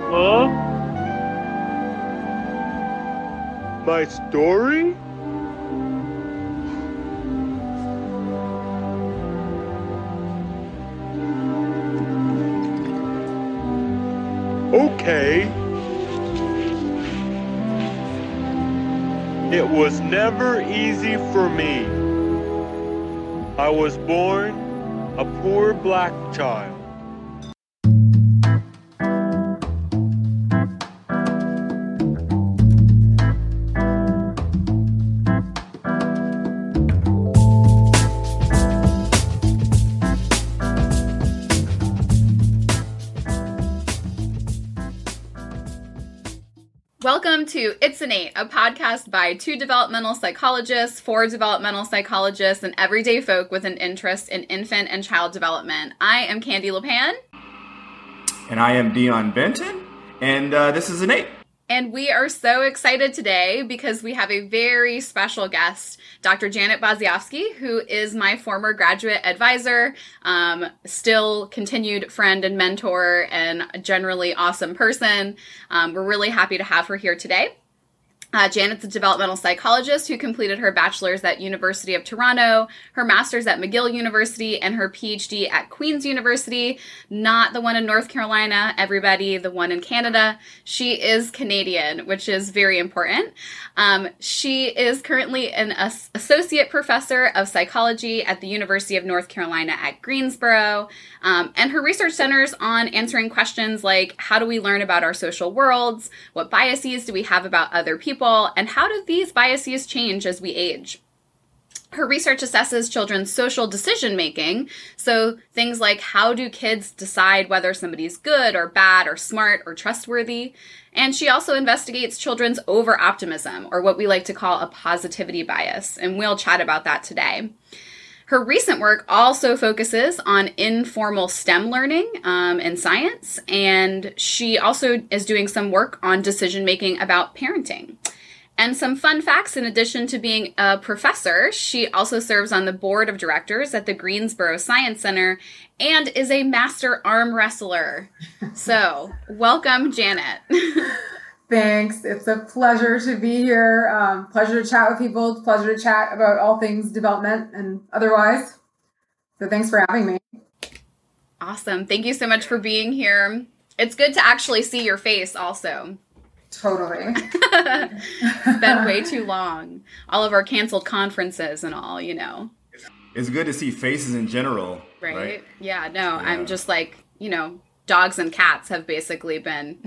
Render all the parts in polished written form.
Huh? My story? Okay. It was never easy for me. I was born a poor black child. Welcome to It's Innate, a podcast by two developmental psychologists, four developmental psychologists, and everyday folk with an interest in infant and child development. I am Candy LePan. And I am Dion Benton, and this is Innate. And we are so excited today because we have a very special guest, Dr. Janet Baziowski, who is my former graduate advisor, still continued friend and mentor, and a generally awesome person. We're really happy to have her here today. Janet's a developmental psychologist who completed her bachelor's at University of Toronto, her master's at McGill University, and her PhD at Queen's University. Not the one in North Carolina, everybody, the one in Canada. She is Canadian, which is very important. She is currently an associate professor of psychology at the University of North Carolina at Greensboro. And her research centers on answering questions like, how do we learn about our social worlds? What biases do we have about other people? And how do these biases change as we age? Her research assesses children's social decision-making, so things like how do kids decide whether somebody's good or bad or smart or trustworthy? And she also investigates children's over-optimism, or what we like to call a positivity bias, and we'll chat about that today. Her recent work also focuses on informal STEM learning in science, and she also is doing some work on decision-making about parenting. And some fun facts, in addition to being a professor, she also serves on the board of directors at the Greensboro Science Center and is a master arm wrestler. So, welcome, Janet. Thanks. It's a pleasure to be here. Pleasure to chat with people. Pleasure to chat about all things development and otherwise. So thanks for having me. Awesome. Thank you so much for being here. It's good to actually see your face also. Totally. It's been way too long. All of our canceled conferences and all, you know. It's good to see faces in general. Right? Yeah, no, yeah. I'm just like, you know, dogs and cats have basically been.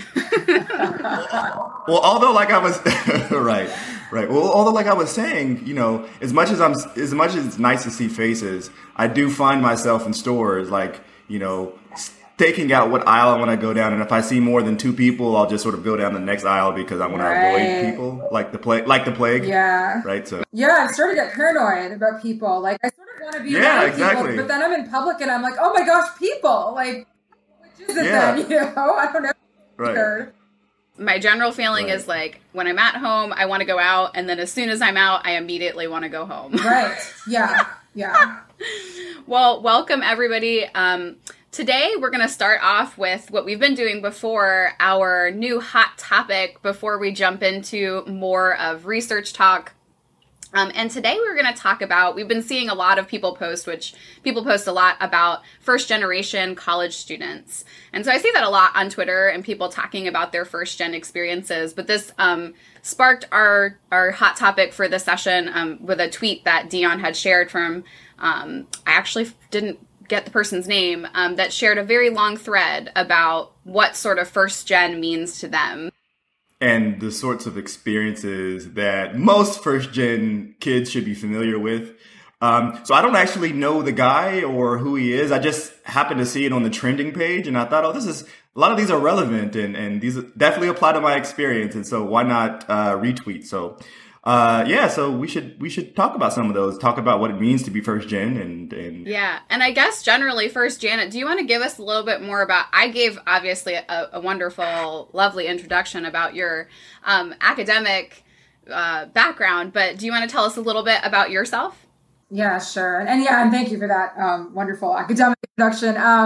Well, although like I was right. Well, although like I was saying, you know, as much as it's nice to see faces, I do find myself in stores like, you know, taking out what aisle I want to go down, and if I see more than two people, I'll just sort of go down the next aisle because I want to avoid people, like the plague. Yeah. Right. So. Yeah, I'm starting to get paranoid about people. Like I sort of want to be around people, but then I'm in public and I'm like, oh my gosh, people. Like, which is it then? You know, I don't know. Right. My general feeling is like when I'm at home, I want to go out, and then as soon as I'm out, I immediately want to go home. Right. Yeah. Yeah. Well, welcome everybody. Today, we're going to start off with what we've been doing before, our new hot topic before we jump into more of research talk. And today we're going to talk about, we've been seeing a lot of people post, which people post a lot about first generation college students. And so I see that a lot on Twitter and people talking about their first gen experiences. But this sparked our hot topic for the session with a tweet that Dion had shared from, I actually didn't get the person's name, that shared a very long thread about what sort of first gen means to them. And the sorts of experiences that most first gen kids should be familiar with. So I don't actually know the guy or who he is. I just happened to see it on the trending page and I thought, oh, a lot of these are relevant and these definitely apply to my experience. And so why not retweet? So so we should talk about some of those, talk about what it means to be first gen and yeah. And I guess generally first, Janet, do you want to give us a little bit more about, I gave obviously a wonderful, lovely introduction about your academic background, but do you want to tell us a little bit about yourself? Yeah, sure. And thank you for that wonderful academic introduction.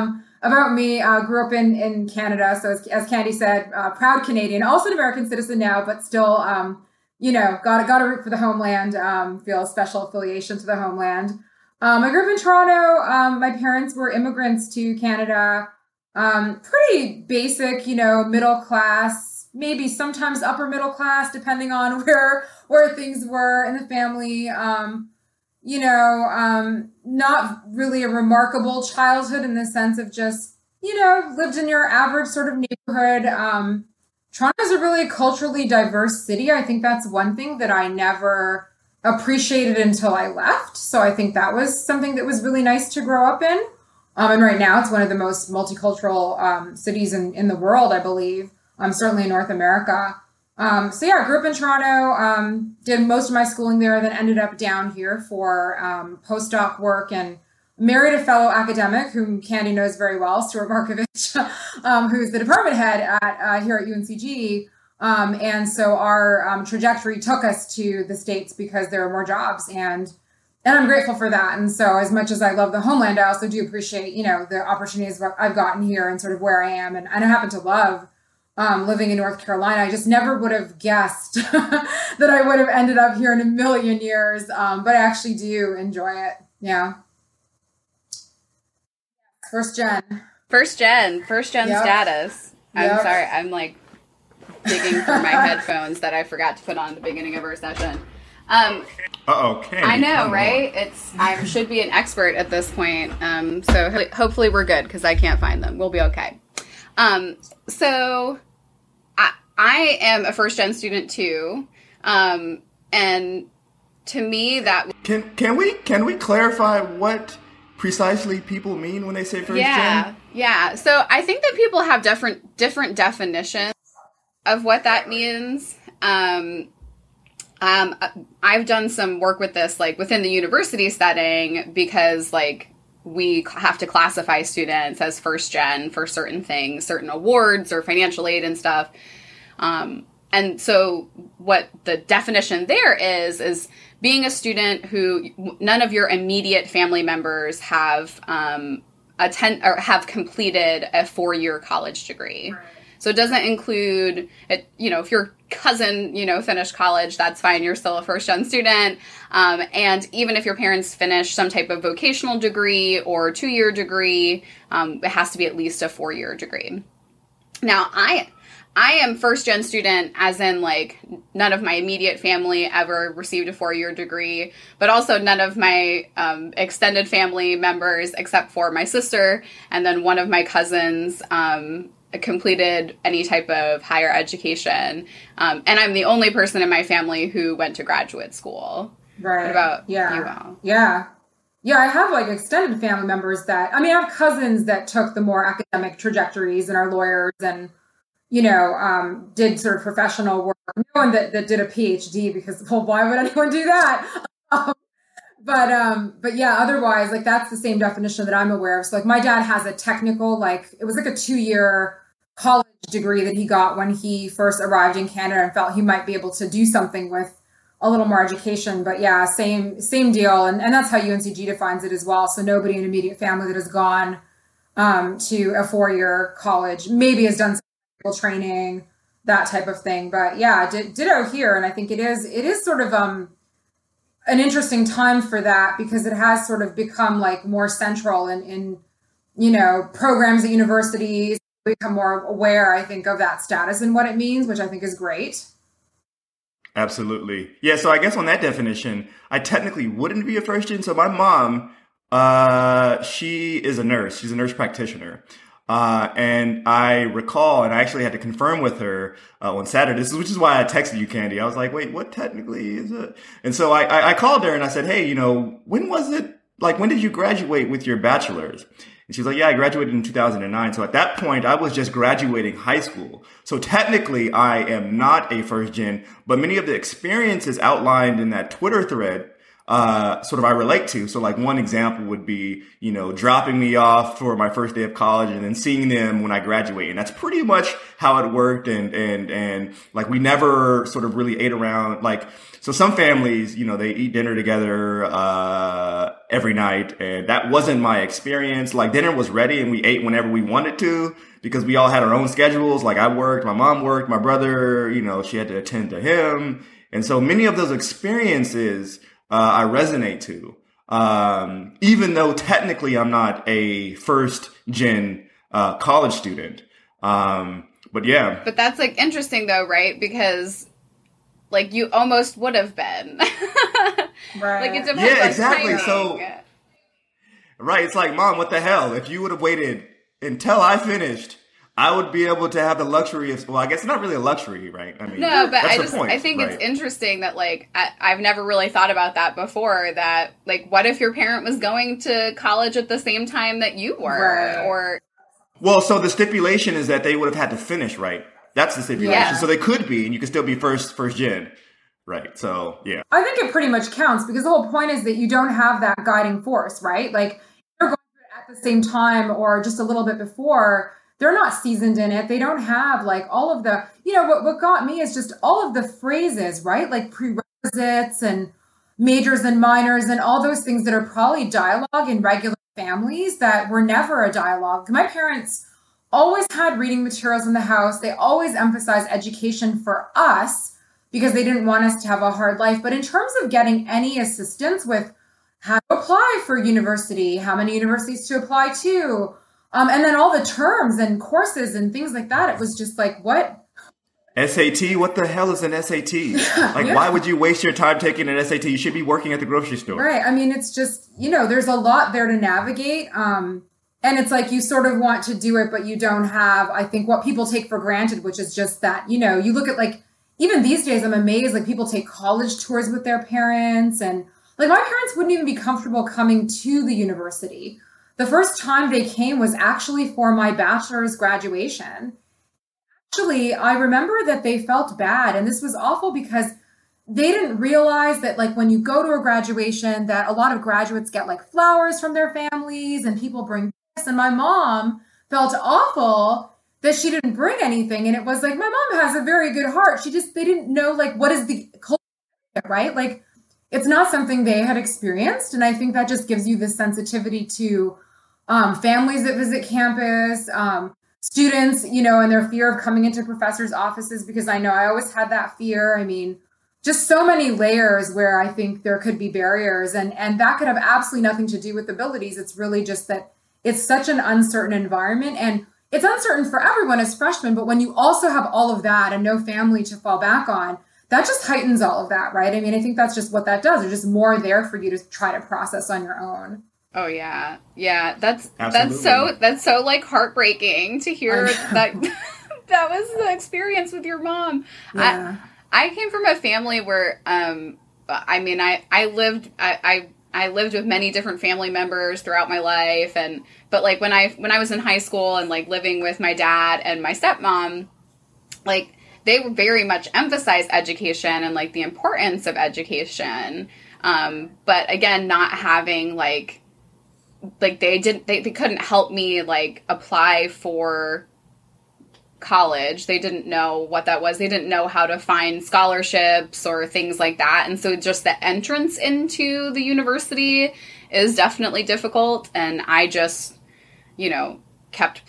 about me, grew up in Canada. So as Candy said, proud Canadian, also an American citizen now, but still, got to root for the homeland, feel a special affiliation to the homeland. I grew up in Toronto. My parents were immigrants to Canada. Pretty basic, middle class, maybe sometimes upper middle class, depending on where things were in the family. Not really a remarkable childhood in the sense of just, lived in your average sort of neighborhood. Toronto is a really culturally diverse city. I think that's one thing that I never appreciated until I left. So I think that was something that was really nice to grow up in. And right now it's one of the most multicultural cities in the world, I believe, certainly in North America. I grew up in Toronto, did most of my schooling there, then ended up down here for postdoc work and married a fellow academic whom Candy knows very well, Stuart Markovich, who's the department head here at UNCG. And so our trajectory took us to the States because there were more jobs, and I'm grateful for that. And so as much as I love the homeland, I also do appreciate, the opportunities I've gotten here and sort of where I am. And I happen to love living in North Carolina. I just never would have guessed that I would have ended up here in a million years. But I actually do enjoy it. Yeah. First gen Yep. Status. I'm Yep. sorry. I'm like digging for my headphones that I forgot to put on at the beginning of our session. Okay. I know, right? I should be an expert at this point. So hopefully we're good because I can't find them. We'll be okay. So I am a first gen student too. And to me that can we clarify what precisely people mean when they say first gen? Yeah. So I think that people have different definitions of what that means. I've done some work with this, like within the university setting, because like we have to classify students as first gen for certain things, certain awards or financial aid and stuff. And so what the definition there is being a student who none of your immediate family members have have completed a 4-year college degree. Right. So it doesn't include, if your cousin, finished college, that's fine. You're still a first-gen student. And even if your parents finish some type of vocational degree or 2-year degree, it has to be at least a 4-year degree. Now, I am first-gen student, as in, like, none of my immediate family ever received a 4-year degree, but also none of my extended family members, except for my sister, and then one of my cousins completed any type of higher education. And I'm the only person in my family who went to graduate school. Right. What about you all? Yeah. Yeah, I have like extended family members I have cousins that took the more academic trajectories and are lawyers and, did sort of professional work. No one that did a PhD because, well, why would anyone do that? But yeah, otherwise, like that's the same definition that I'm aware of. So like my dad has a technical, it was like a 2-year college degree that he got when he first arrived in Canada and felt he might be able to do something with a little more education. But yeah, same deal. And that's how UNCG defines it as well. So nobody in immediate family that has gone to a 4-year college maybe has done some training, that type of thing. But yeah, ditto here. And I think it is sort of an interesting time for that because it has sort of become like more central in programs at universities, become more aware, I think, of that status and what it means, which I think is great. Absolutely. Yeah, so I guess on that definition, I technically wouldn't be a first gen. So my mom, she is a nurse. She's a nurse practitioner. And I recall, and I actually had to confirm with her on Saturday, which is why I texted you, Candy. I was like, wait, what technically is it? And so I called her and I said, hey, when was it? Like, when did you graduate with your bachelor's? And she was like, yeah, I graduated in 2009. So at that point, I was just graduating high school. So technically, I am not a first gen, but many of the experiences outlined in that Twitter thread sort of I relate to. So like one example would be, dropping me off for my first day of college and then seeing them when I graduate. And that's pretty much how it worked. And like we never sort of really ate around. Like, so some families, they eat dinner together, every night. And that wasn't my experience. Like dinner was ready and we ate whenever we wanted to because we all had our own schedules. Like I worked, my mom worked, my brother, she had to attend to him. And so many of those experiences, I resonate to, even though technically I'm not a first gen college student. But yeah. But that's like interesting though, right? Because like you almost would have been. Right. Like it depends Yeah, on exactly. timing. So, right. It's like, Mom, what the hell? If you would have waited until I finished, I would be able to have the luxury of, well, I guess it's not really a luxury, right? I mean, no, but I think right? It's interesting that like, I've never really thought about that before, that like, what if your parent was going to college at the same time that you were? Right. Or, Well, so the stipulation is that they would have had to finish, right? That's the stipulation. Yeah. So they could be, and you could still be first gen. Right. So, yeah. I think it pretty much counts because the whole point is that you don't have that guiding force, right? Like you're going through it at the same time or just a little bit before. They're not seasoned in it. They don't have like all of the, what got me is just all of the phrases, right? Like prerequisites and majors and minors and all those things that are probably dialogue in regular families that were never a dialogue. My parents always had reading materials in the house. They always emphasized education for us because they didn't want us to have a hard life. But in terms of getting any assistance with how to apply for university, how many universities to apply to, and then all the terms and courses and things like that, it was just like, what? SAT? What the hell is an SAT? Why would you waste your time taking an SAT? You should be working at the grocery store. Right. I mean, it's just, there's a lot there to navigate. And it's like you sort of want to do it, but you don't have, I think, what people take for granted, which is just that, you look at like, even these days, I'm amazed, like people take college tours with their parents. And like my parents wouldn't even be comfortable coming to the university. The first time they came was actually for my bachelor's graduation. Actually, I remember that they felt bad. And this was awful because they didn't realize that like when you go to a graduation, that a lot of graduates get like flowers from their families and people bring gifts. And my mom felt awful that she didn't bring anything. And it was like, my mom has a very good heart. They didn't know like, what is the culture, right? Like it's not something they had experienced. And I think that just gives you this sensitivity to families that visit campus, students, and their fear of coming into professors' offices, because I know I always had that fear. I mean, just so many layers where I think there could be barriers and that could have absolutely nothing to do with abilities. It's really just that it's such an uncertain environment and it's uncertain for everyone as freshmen. But when you also have all of that and no family to fall back on, that just heightens all of that, right? I mean, I think that's just what that does. There's just more there for you to try to process on your own. oh yeah. Yeah. That's Absolutely. so like heartbreaking to hear that that was the experience with your mom. Yeah. I came from a family where, I mean, I lived with many different family members throughout my life. But like when I was in high school and like living with my dad and my stepmom, like they very much emphasized education and like the importance of education. But again, not having like they couldn't help me like apply for college. They didn't know what that was. They didn't know how to find scholarships or things like that. And so just the entrance into the university is definitely difficult. And I just, kept,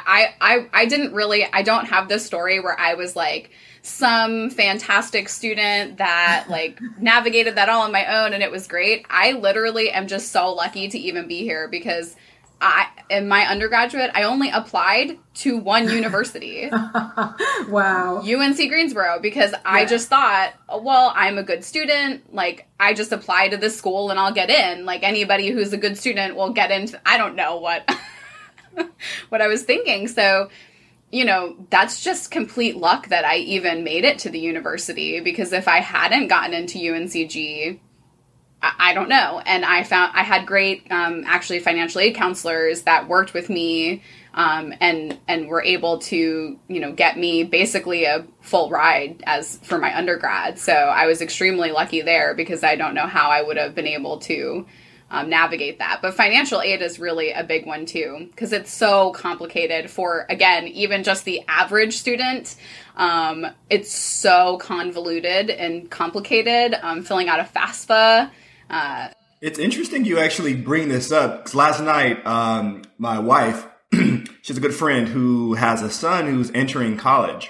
I don't have this story where I was like some fantastic student that like navigated that all on my own and it was great. I literally am just so lucky to even be here because in my undergraduate, I only applied to one university. Wow. UNC Greensboro, because I just thought, well, I'm a good student. Like, I just apply to this school and I'll get in. Like, anybody who's a good student will get into, I don't know what, what I was thinking. So, that's just complete luck that I even made it to the university, because if I hadn't gotten into UNCG, I don't know. And I had great, actually financial aid counselors that worked with me and were able to, get me basically a full ride as for my undergrad. So I was extremely lucky there because I don't know how I would have been able to navigate that. But financial aid is really a big one too, because it's so complicated for, again, even just the average student. It's so convoluted and complicated, filling out a FAFSA. It's interesting you actually bring this up, because last night, my wife, she's a good friend who has a son who's entering college.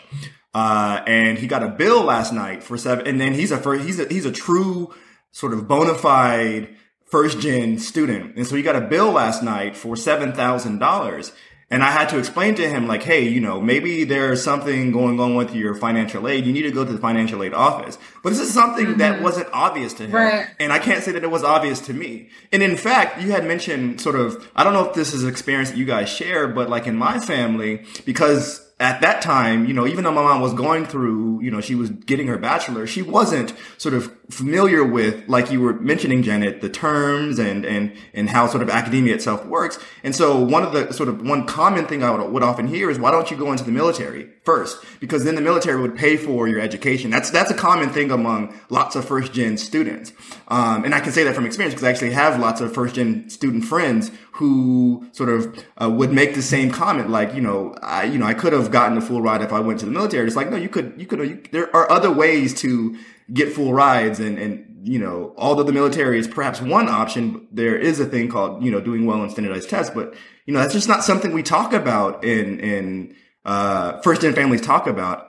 And he got a bill last night for and then he's a true sort of bona fide first gen student. And so he got a bill last night for $7,000. And I had to explain to him, like, hey, maybe there's something going on with your financial aid. You need to go to the financial aid office. But this is something that wasn't obvious to him. Right. And I can't say that it was obvious to me. And in fact, you had mentioned sort of, I don't know if this is an experience that you guys share, but like in my family, because at that time, even though my mom was going through, she was getting her bachelor, she wasn't sort of familiar with, like you were mentioning, Janet, the terms and how sort of academia itself works. And so one common thing I would often hear is, why don't you go into the military first? Because then the military would pay for your education. That's a common thing among lots of first gen students. And I can say that from experience because I actually have lots of first gen student friends who sort of would make the same comment, like, I could have gotten a full ride if I went to the military. It's like, no, you could, there are other ways to get full rides. And, although the military is perhaps one option, there is a thing called, doing well on standardized tests. But, that's just not something we talk about in first gen families talk about.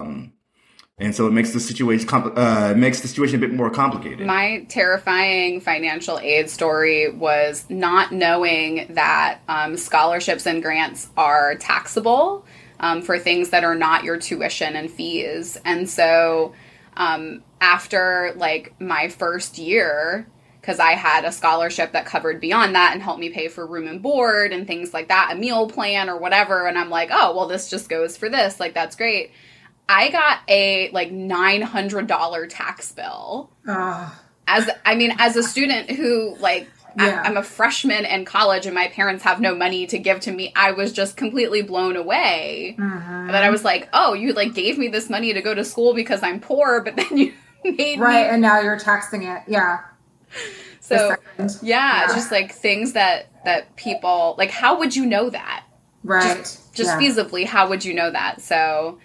And so it makes the situation a bit more complicated. My terrifying financial aid story was not knowing that scholarships and grants are taxable for things that are not your tuition and fees. And so after like my first year, because I had a scholarship that covered beyond that and helped me pay for room and board and things like that, a meal plan or whatever. And I'm like, oh, well, this just goes for this. Like, that's great. I got a like $900 tax bill as a student who like, I'm a freshman in college and my parents have no money to give to me. I was just completely blown away that I was like, oh, you like gave me this money to go to school because I'm poor, but then you made me. And now you're taxing it. Yeah. So just like things that people like, how would you know that? Right. Just feasibly, how would you know that? So,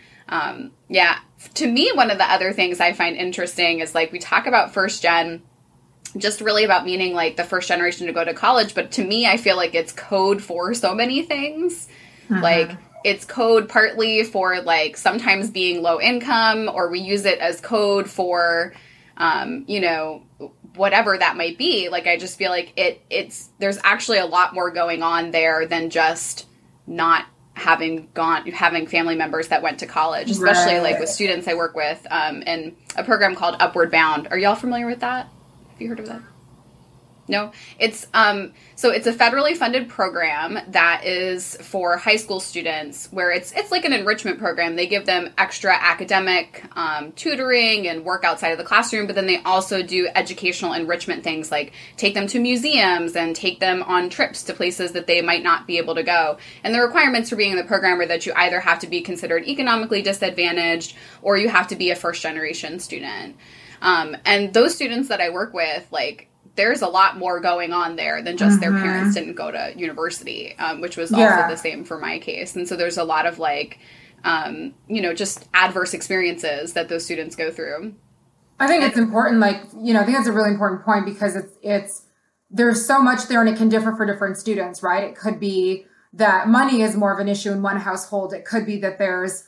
to me, one of the other things I find interesting is like we talk about first gen, just really about meaning like the first generation to go to college. But to me, I feel like it's code for so many things. Like it's code partly for like sometimes being low income, or we use it as code for, whatever that might be. Like, I just feel like there's actually a lot more going on there than just not having family members that went to college, especially like with students I work with in a program called Upward Bound. Are y'all familiar with that? Have you heard of that? No, it's so it's a federally funded program that is for high school students, where it's like an enrichment program. They give them extra academic tutoring and work outside of the classroom, but then they also do educational enrichment things like take them to museums and take them on trips to places that they might not be able to go. And the requirements for being in the program are that you either have to be considered economically disadvantaged or you have to be a first generation student. And those students that I work with, like, there's a lot more going on there than just their parents didn't go to university, which was also the same for my case. And so there's a lot of like, just adverse experiences that those students go through. I think it's important, like, I think that's a really important point because there's so much there and it can differ for different students, right? It could be that money is more of an issue in one household. It could be that there's,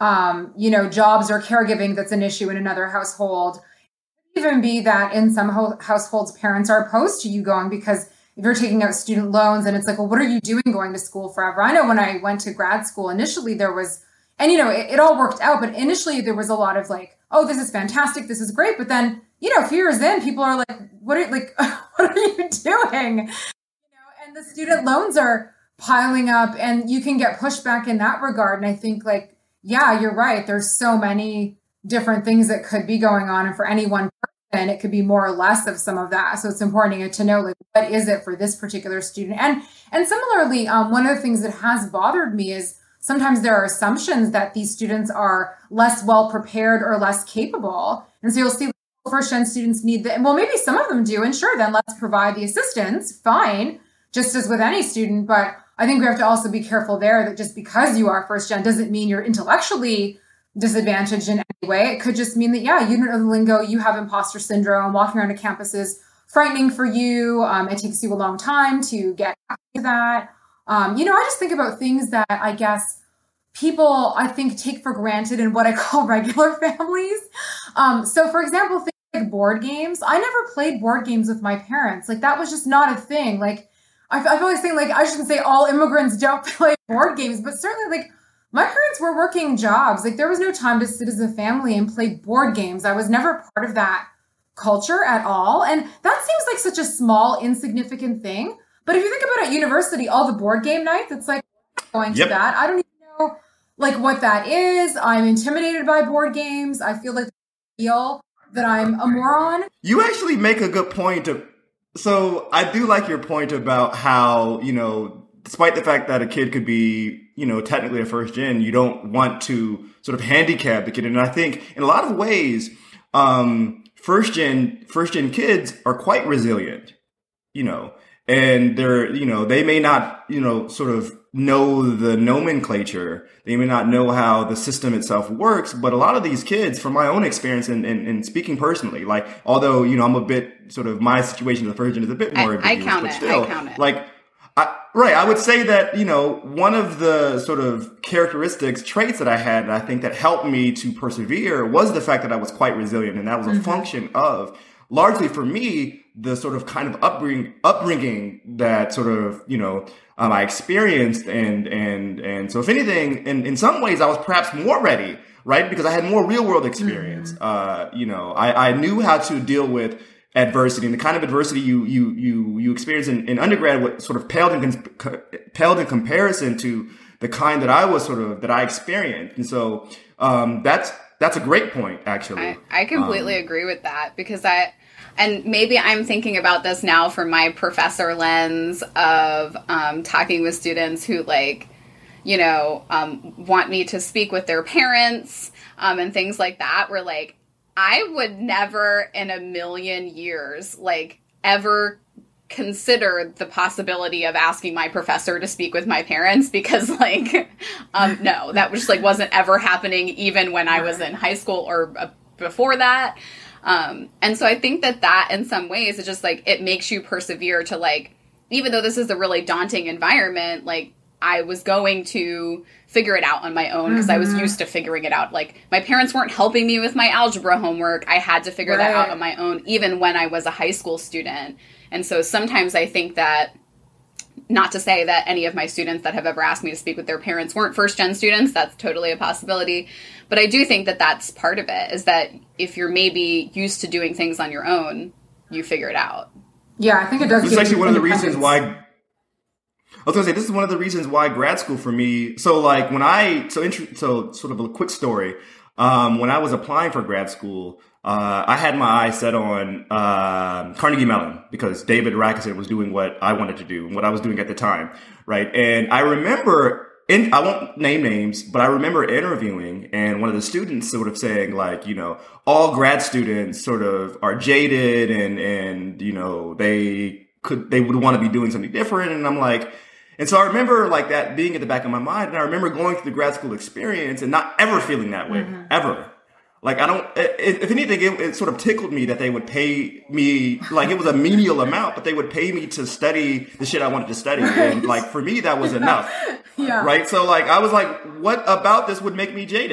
jobs or caregiving that's an issue in another household. Even be that in some households, parents are opposed to you going because if you're taking out student loans and it's like, well, what are you doing going to school forever? I know when I went to grad school, initially there was, and it all worked out, but initially there was a lot of like, oh, this is fantastic. This is great. But then, a few years in, people are like, what are you doing? And the student loans are piling up and you can get pushback in that regard. And I think like, yeah, you're right. There's so many different things that could be going on. And for any one person, and it could be more or less of some of that. So it's important to know, like, what is it for this particular student? And similarly, one of the things that has bothered me is sometimes there are assumptions that these students are less well prepared or less capable. And so you'll see first gen students need that. Well, maybe some of them do. And sure, then let's provide the assistance. Fine, just as with any student. But I think we have to also be careful there that just because you are first gen doesn't mean you're intellectually disadvantaged in any way. It could just mean that, yeah, you don't know the lingo, you have imposter syndrome, walking around a campus is frightening for you. It takes you a long time to get to that. I just think about things that I guess people, I think, take for granted in what I call regular families. So for example, things like board games. I never played board games with my parents. Like, that was just not a thing. Like, I've always think, like, I shouldn't say all immigrants don't play board games, but certainly, like, my parents were working jobs. Like, there was no time to sit as a family and play board games. I was never part of that culture at all. And that seems like such a small, insignificant thing. But if you think about at university, all the board game nights, it's like going to that. I don't even know, like, what that is. I'm intimidated by board games. I feel like I feel that I'm a moron. You actually make a good point. So I do like your point about how, despite the fact that a kid could be, technically a first gen, you don't want to sort of handicap the kid. And I think in a lot of ways, first gen kids are quite resilient, and they're, they may not, sort of know the nomenclature. They may not know how the system itself works, but a lot of these kids, from my own experience and speaking personally, like, although, I'm a bit sort of, my situation as a first gen is a bit more ambiguous, but still, I count it. Like, I would say that, one of the sort of traits that I had, and I think that helped me to persevere, was the fact that I was quite resilient. And that was a function of, largely for me, the sort of kind of upbringing that sort of, I experienced. And so if anything, in some ways I was perhaps more ready, right? Because I had more real world experience. I knew how to deal with adversity, and the kind of adversity you experience in undergrad, what sort of paled in comparison to the kind that I experienced. And so, that's a great point, actually. I completely agree with that, because and maybe I'm thinking about this now from my professor lens of talking with students who want me to speak with their parents and things like that, where I would never in a million years ever consider the possibility of asking my professor to speak with my parents, because no, that just wasn't ever happening, even when I was in high school or before that. And so I think that in some ways, it's just it makes you persevere to even though this is a really daunting environment, I was going to figure it out on my own, because I was used to figuring it out. My parents weren't helping me with my algebra homework. I had to figure that out on my own, even when I was a high school student. And so sometimes I think that, not to say that any of my students that have ever asked me to speak with their parents weren't first-gen students. That's totally a possibility. But I do think that that's part of it, is that if you're maybe used to doing things on your own, you figure it out. Yeah, I think it does. This is actually one of the reasons why... I was going to say, this is one of the reasons why grad school for me, so sort of a quick story. When I was applying for grad school, I had my eyes set on Carnegie Mellon, because David Rakesen was doing what I wanted to do and what I was doing at the time, right? And I remember, I won't name names, but I remember interviewing, and one of the students sort of saying, all grad students sort of are jaded and they would want to be doing something different. And I'm like, and so I remember that being at the back of my mind. And I remember going through the grad school experience and not ever feeling that way, ever. If anything, it sort of tickled me that they would pay me, it was a menial amount, but they would pay me to study the shit I wanted to study. And for me, that was enough. Yeah. Right. So I was what about this would make me jaded?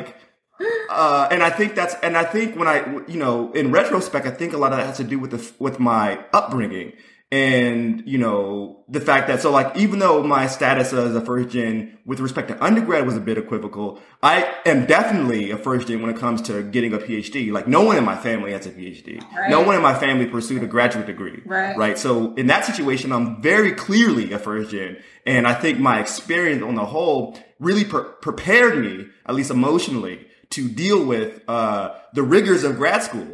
And I think when in retrospect, I think a lot of that has to do with my upbringing. And, the fact that, even though my status as a first gen with respect to undergrad was a bit equivocal, I am definitely a first gen when it comes to getting a PhD. No one in my family has a PhD. Right. No one in my family pursued a graduate degree. Right. So in that situation, I'm very clearly a first gen. And I think my experience on the whole really prepared me, at least emotionally, to deal with the rigors of grad school.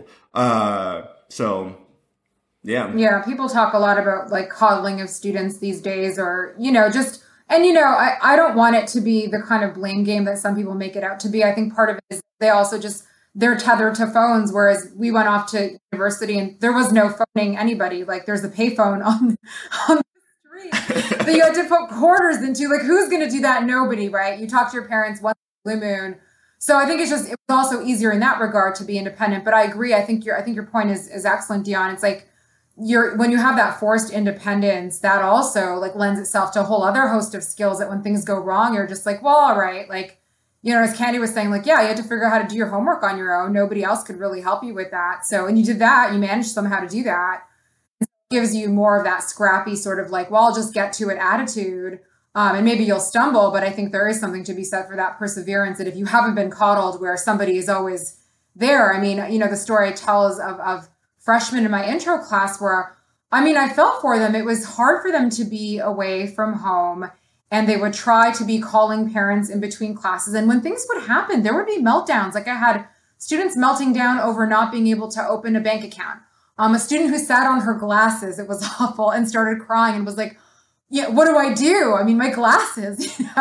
So, yeah. Yeah, people talk a lot about like coddling of students these days, or, just, and, I don't want it to be the kind of blame game that some people make it out to be. I think part of it is they also they're tethered to phones, whereas we went off to university and there was no phoning anybody. Like there's a payphone on the street that you had to put quarters into. Like who's going to do that? Nobody, right? You talk to your parents once in a blue moon. So I think it was also easier in that regard to be independent. But I agree. I think your point is excellent, Dion. It's like when you have that forced independence, that also like lends itself to a whole other host of skills that when things go wrong, you're just like, well, all right, like. As Candy was saying, like, yeah, you had to figure out how to do your homework on your own. Nobody else could really help you with that. So, and you did that, you managed somehow to do that. It gives you more of that scrappy sort of like, well, I'll just get to it attitude. And maybe you'll stumble, but I think there is something to be said for that perseverance. That if you haven't been coddled where somebody is always there. I mean, the story I tell is of freshmen in my intro class where, I felt for them. It was hard for them to be away from home. And they would try to be calling parents in between classes. And when things would happen, there would be meltdowns. Like I had students melting down over not being able to open a bank account. A student who sat on her glasses, it was awful, and started crying and was like, yeah, what do I do? My glasses, And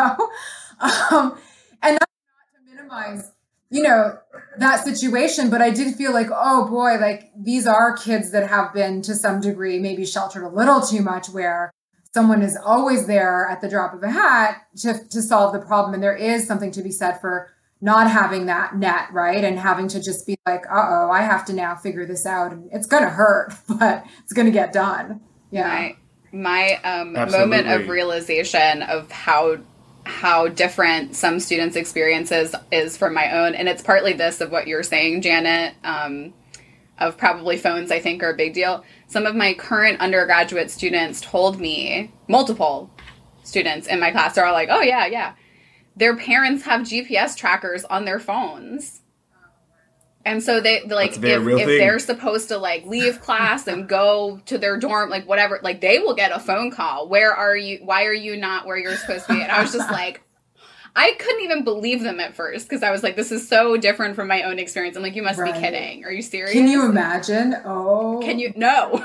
that's not to minimize, that situation. But I did feel like, oh boy, like these are kids that have been to some degree maybe sheltered a little too much, where someone is always there at the drop of a hat to solve the problem. And there is something to be said for not having that net, right? And having to just be like, I have to now figure this out. And it's going to hurt, but it's going to get done. Yeah. My moment of realization of how different some students' experiences is from my own. And it's partly this of what you're saying, Janet, of probably phones, I think, are a big deal. Some of my current undergraduate students told me, multiple students in my class are all like, oh, yeah. Their parents have GPS trackers on their phones. And so they like, if they're supposed to like leave class and go to their dorm, like whatever, like they will get a phone call. Where are you? Why are you not where you're supposed to be? And I was just like, I couldn't even believe them at first because I was like, this is so different from my own experience. I'm like, you must be kidding. Are you serious? Can you imagine? Oh. Can you? No.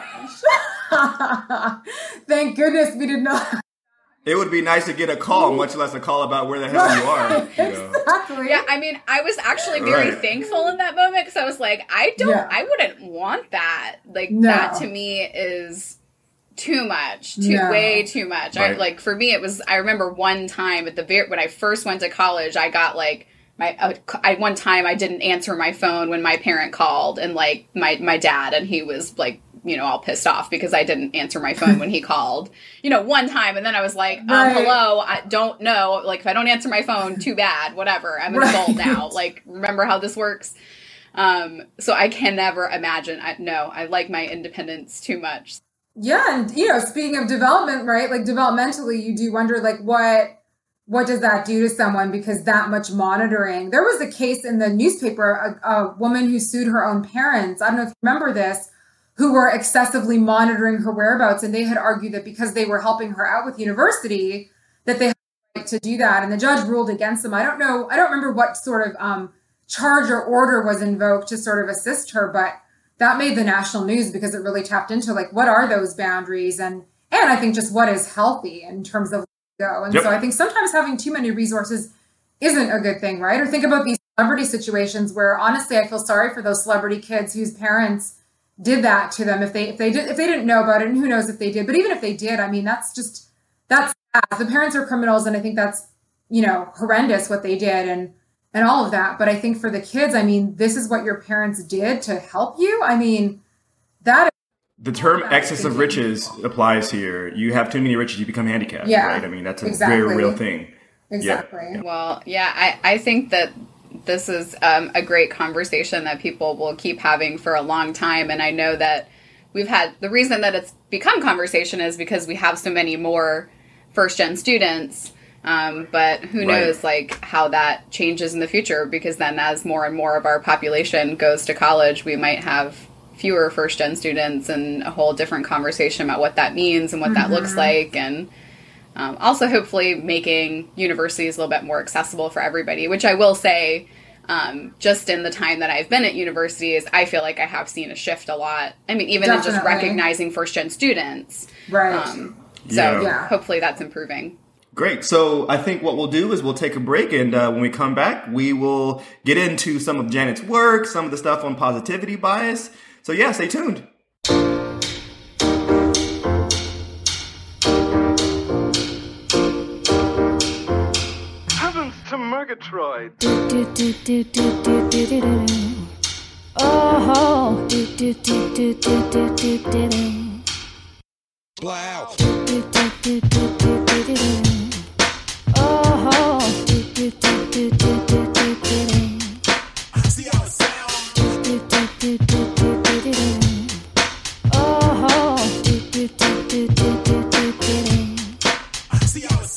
Thank goodness we did not. It would be nice to get a call, much less a call about where the hell you are. Exactly. Yeah, I was actually very thankful in that moment because I was like, I wouldn't want that. Like, that to me is too much, way too much. Right. For me, it was, I remember one time when I first went to college, I got like, one time I didn't answer my phone when my parent called and like my dad, and he was like, all pissed off because I didn't answer my phone when he called, one time. And then I was like, hello, I don't know. Like, if I don't answer my phone, too bad, whatever. I'm an adult now. Like, remember how this works? So I can never imagine. I like my independence too much. Yeah. And, speaking of development, right? Like developmentally, you do wonder like what does that do to someone? Because that much monitoring. There was a case in the newspaper, a woman who sued her own parents. I don't know if you remember this, who were excessively monitoring her whereabouts. And they had argued that because they were helping her out with university, that they had the right to do that. And the judge ruled against them. I don't remember what sort of charge or order was invoked to sort of assist her, but that made the national news because it really tapped into like, what are those boundaries? And I think just what is healthy in terms of go. And so I think sometimes having too many resources isn't a good thing, right? Or think about these celebrity situations where honestly, I feel sorry for those celebrity kids whose parents did that to them if they didn't know about it, and who knows if they did. But even if they did, that's sad. The parents are criminals, and I think that's horrendous what they did and all of that. But I think for the kids, this is what your parents did to help you. That is the term excess of riches applies here. You have too many riches, you become handicapped, right? That's a very real thing. Exactly. Yeah. Well, I think that this is a great conversation that people will keep having for a long time. And I know that the reason that it's become conversation is because we have so many more first-gen students. But who knows, like, how that changes in the future, because then as more and more of our population goes to college, we might have fewer first-gen students and a whole different conversation about what that means and what that looks like. And also hopefully making universities a little bit more accessible for everybody, which I will say, just in the time that I've been at universities, I feel like I have seen a shift a lot. I mean, even Definitely. in just recognizing first-gen students. Right. Hopefully that's improving. Great. So I think what we'll do is we'll take a break, and when we come back, we will get into some of Janet's work, some of the stuff on positivity bias. So yeah, stay tuned. Heavens to Murgatroyd! Oh, Wow! See how it sounds? See how it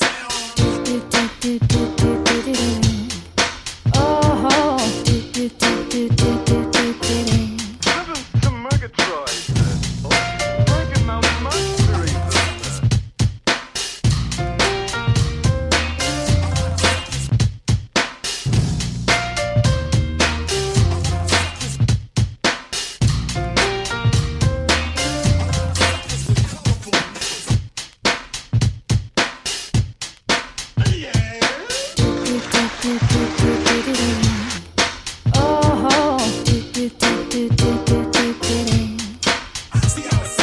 Heavens to Murgatroyd! Breaking Mountain Mercury! See how it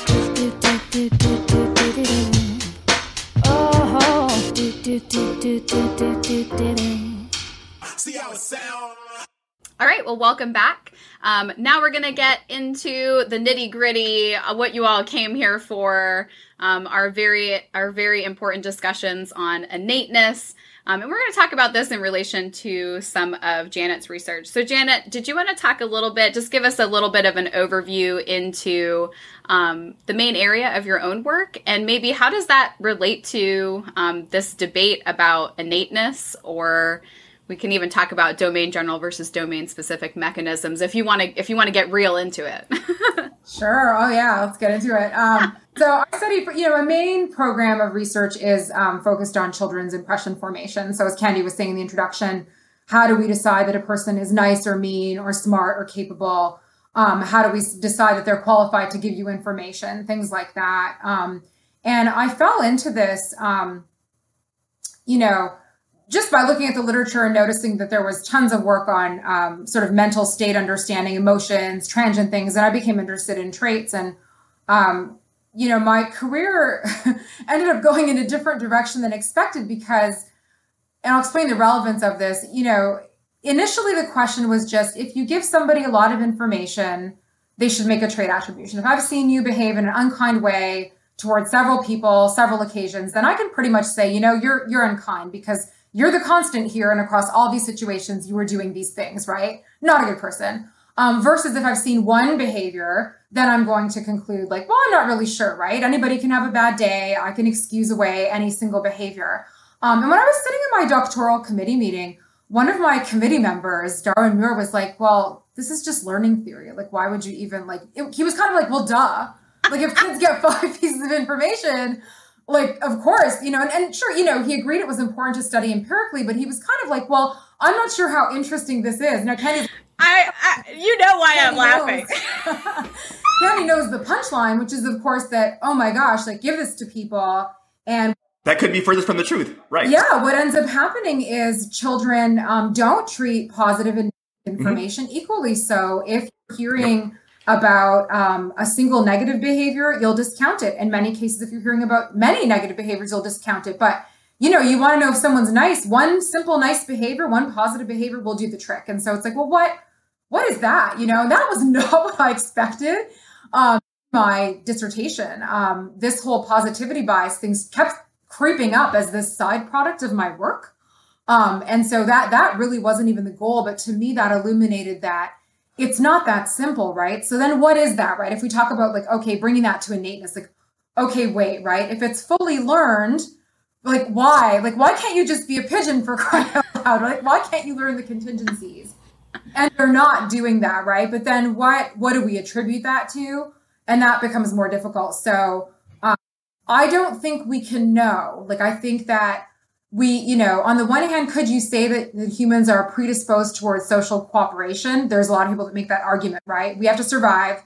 See how it sounds? All right, well, welcome back. Now we're going to get into the nitty gritty, what you all came here for, our very important discussions on innateness. And we're going to talk about this in relation to some of Janet's research. So Janet, did you want to talk a little bit, just give us a little bit of an overview into the main area of your own work, and maybe how does that relate to this debate about innateness, or we can even talk about domain general versus domain specific mechanisms if you want to get real into it. Sure. Oh yeah, let's get into it. So I study, my main program of research is focused on children's impression formation. So as Candy was saying in the introduction, how do we decide that a person is nice or mean or smart or capable? How do we decide that they're qualified to give you information? Things like that. And I fell into this, just by looking at the literature and noticing that there was tons of work on sort of mental state understanding, emotions, transient things, and I became interested in traits. And, my career ended up going in a different direction than expected because, and I'll explain the relevance of this, initially the question was just, if you give somebody a lot of information, they should make a trait attribution. If I've seen you behave in an unkind way towards several people, several occasions, then I can pretty much say, you're unkind because you're the constant here, and across all these situations, you were doing these things, right? Not a good person. Versus if I've seen one behavior, then I'm going to conclude I'm not really sure, right? Anybody can have a bad day. I can excuse away any single behavior. And when I was sitting in my doctoral committee meeting, one of my committee members, Darwin Muir, was like, well, this is just learning theory. Why would you even he was kind of like, well, duh. If kids get 5 pieces of information, of course, and sure, he agreed it was important to study empirically, but he was kind of like, well, I'm not sure how interesting this is. Now, Kenny, you know why I'm laughing. Kenny knows the punchline, which is, of course, that, oh my gosh, give this to people. And that could be furthest from the truth, right? Yeah, what ends up happening is children don't treat positive information equally. So if you're hearing about a single negative behavior, you'll discount it. In many cases, if you're hearing about many negative behaviors, you'll discount it. But, you want to know if someone's nice. One simple nice behavior, one positive behavior will do the trick. And so it's like, well, what is that? And that was not what I expected. My dissertation, this whole positivity bias things kept creeping up as this side product of my work. And so that really wasn't even the goal. But to me, that illuminated that it's not that simple, right? So then what is that, right? If we talk about bringing that to innateness, okay, wait, right? If it's fully learned, why? Why can't you just be a pigeon for crying out loud, right? Why can't you learn the contingencies? And they're not doing that, right? But then what do we attribute that to? And that becomes more difficult. So I don't think we can know. I think that on the one hand, could you say that humans are predisposed towards social cooperation? There's a lot of people that make that argument, right? We have to survive.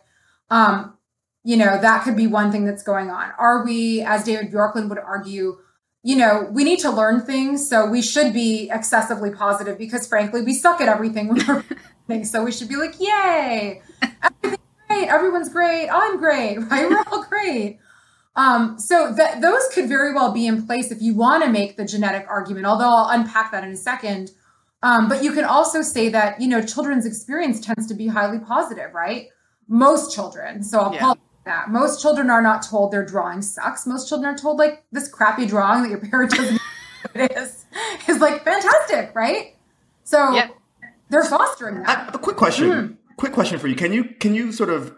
That could be one thing that's going on. Are we, as David Bjorklund would argue, we need to learn things, so we should be excessively positive because, frankly, we suck at everything when we're things. So we should be like, yay, everything's great, everyone's great, I'm great, right? We're all great. So those could very well be in place if you want to make the genetic argument, although I'll unpack that in a second. But you can also say that, children's experience tends to be highly positive, right? Most children. So I'll call that. Most children are not told their drawing sucks. Most children are told, like, this crappy drawing that your parent doesn't know what it is like fantastic, right? So they're fostering that. A quick question. Quick question for you. Can you sort of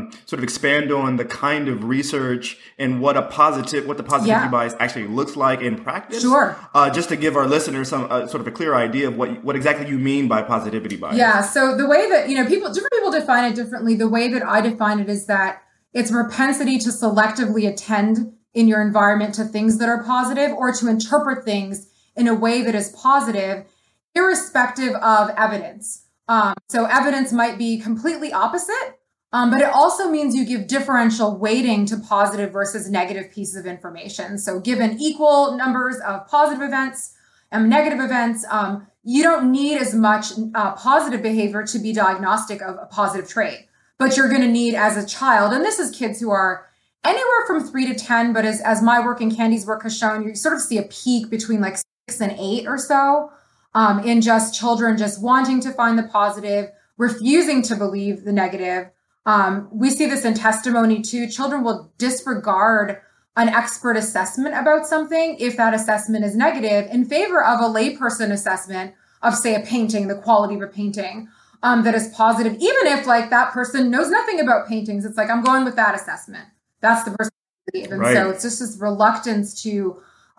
expand on the kind of research and what the positivity bias actually looks like in practice? Sure. Just to give our listeners some sort of a clear idea of what exactly you mean by positivity bias. Yeah. So the way that different people define it differently. The way that I define it is that it's propensity to selectively attend in your environment to things that are positive or to interpret things in a way that is positive, irrespective of evidence. So evidence might be completely opposite, but it also means you give differential weighting to positive versus negative pieces of information. So given equal numbers of positive events and negative events, you don't need as much positive behavior to be diagnostic of a positive trait, but you're going to need as a child, and this is kids who are anywhere from 3 to 10, but as my work and Candy's work has shown, you sort of see a peak between like 6 and 8 or so. In just children just wanting to find the positive, refusing to believe the negative. We see this in testimony too. Children will disregard an expert assessment about something if that assessment is negative in favor of a layperson assessment of, say, a painting, the quality of a painting, that is positive, even if like that person knows nothing about paintings. It's like, I'm going with that assessment. That's the person I believe. And so it's just this reluctance to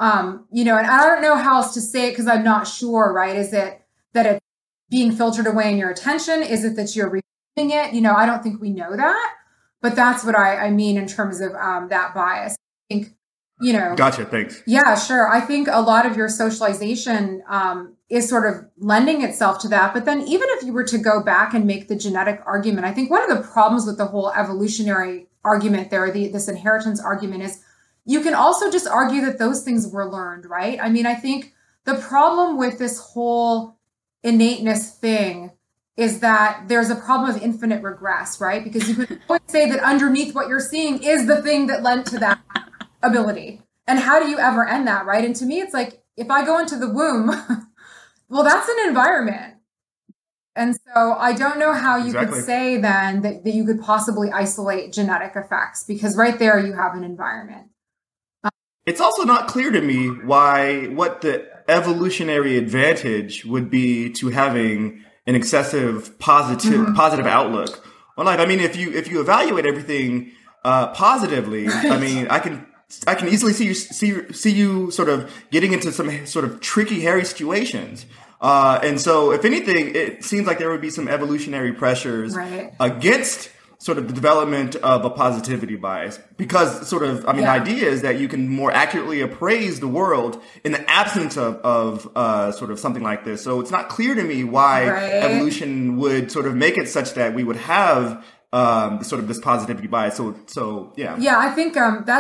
and I don't know how else to say it because I'm not sure, right? Is it that it's being filtered away in your attention? Is it that you're repeating it? I don't think we know that, but that's what I mean in terms of that bias. I think, Gotcha. Thanks. Yeah, sure. I think a lot of your socialization is sort of lending itself to that. But then even if you were to go back and make the genetic argument, I think one of the problems with the whole evolutionary argument there, this inheritance argument is, you can also just argue that those things were learned, right? I mean, I think the problem with this whole innateness thing is that there's a problem of infinite regress, right? Because you could always say that underneath what you're seeing is the thing that led to that ability. And how do you ever end that, right? And to me, it's like, if I go into the womb, well, that's an environment. And so I don't know how you could say then that you could possibly isolate genetic effects, because right there you have an environment. It's also not clear to me what the evolutionary advantage would be to having an excessive positive outlook on life. I mean, if you evaluate everything positively, I mean, I can easily see you sort of getting into some sort of tricky, hairy situations. And so, if anything, it seems like there would be some evolutionary pressures against sort of the development of a positivity bias, because the idea is that you can more accurately appraise the world in the absence of sort of something like this. So it's not clear to me why evolution would sort of make it such that we would have sort of this positivity bias. So yeah. Yeah, I think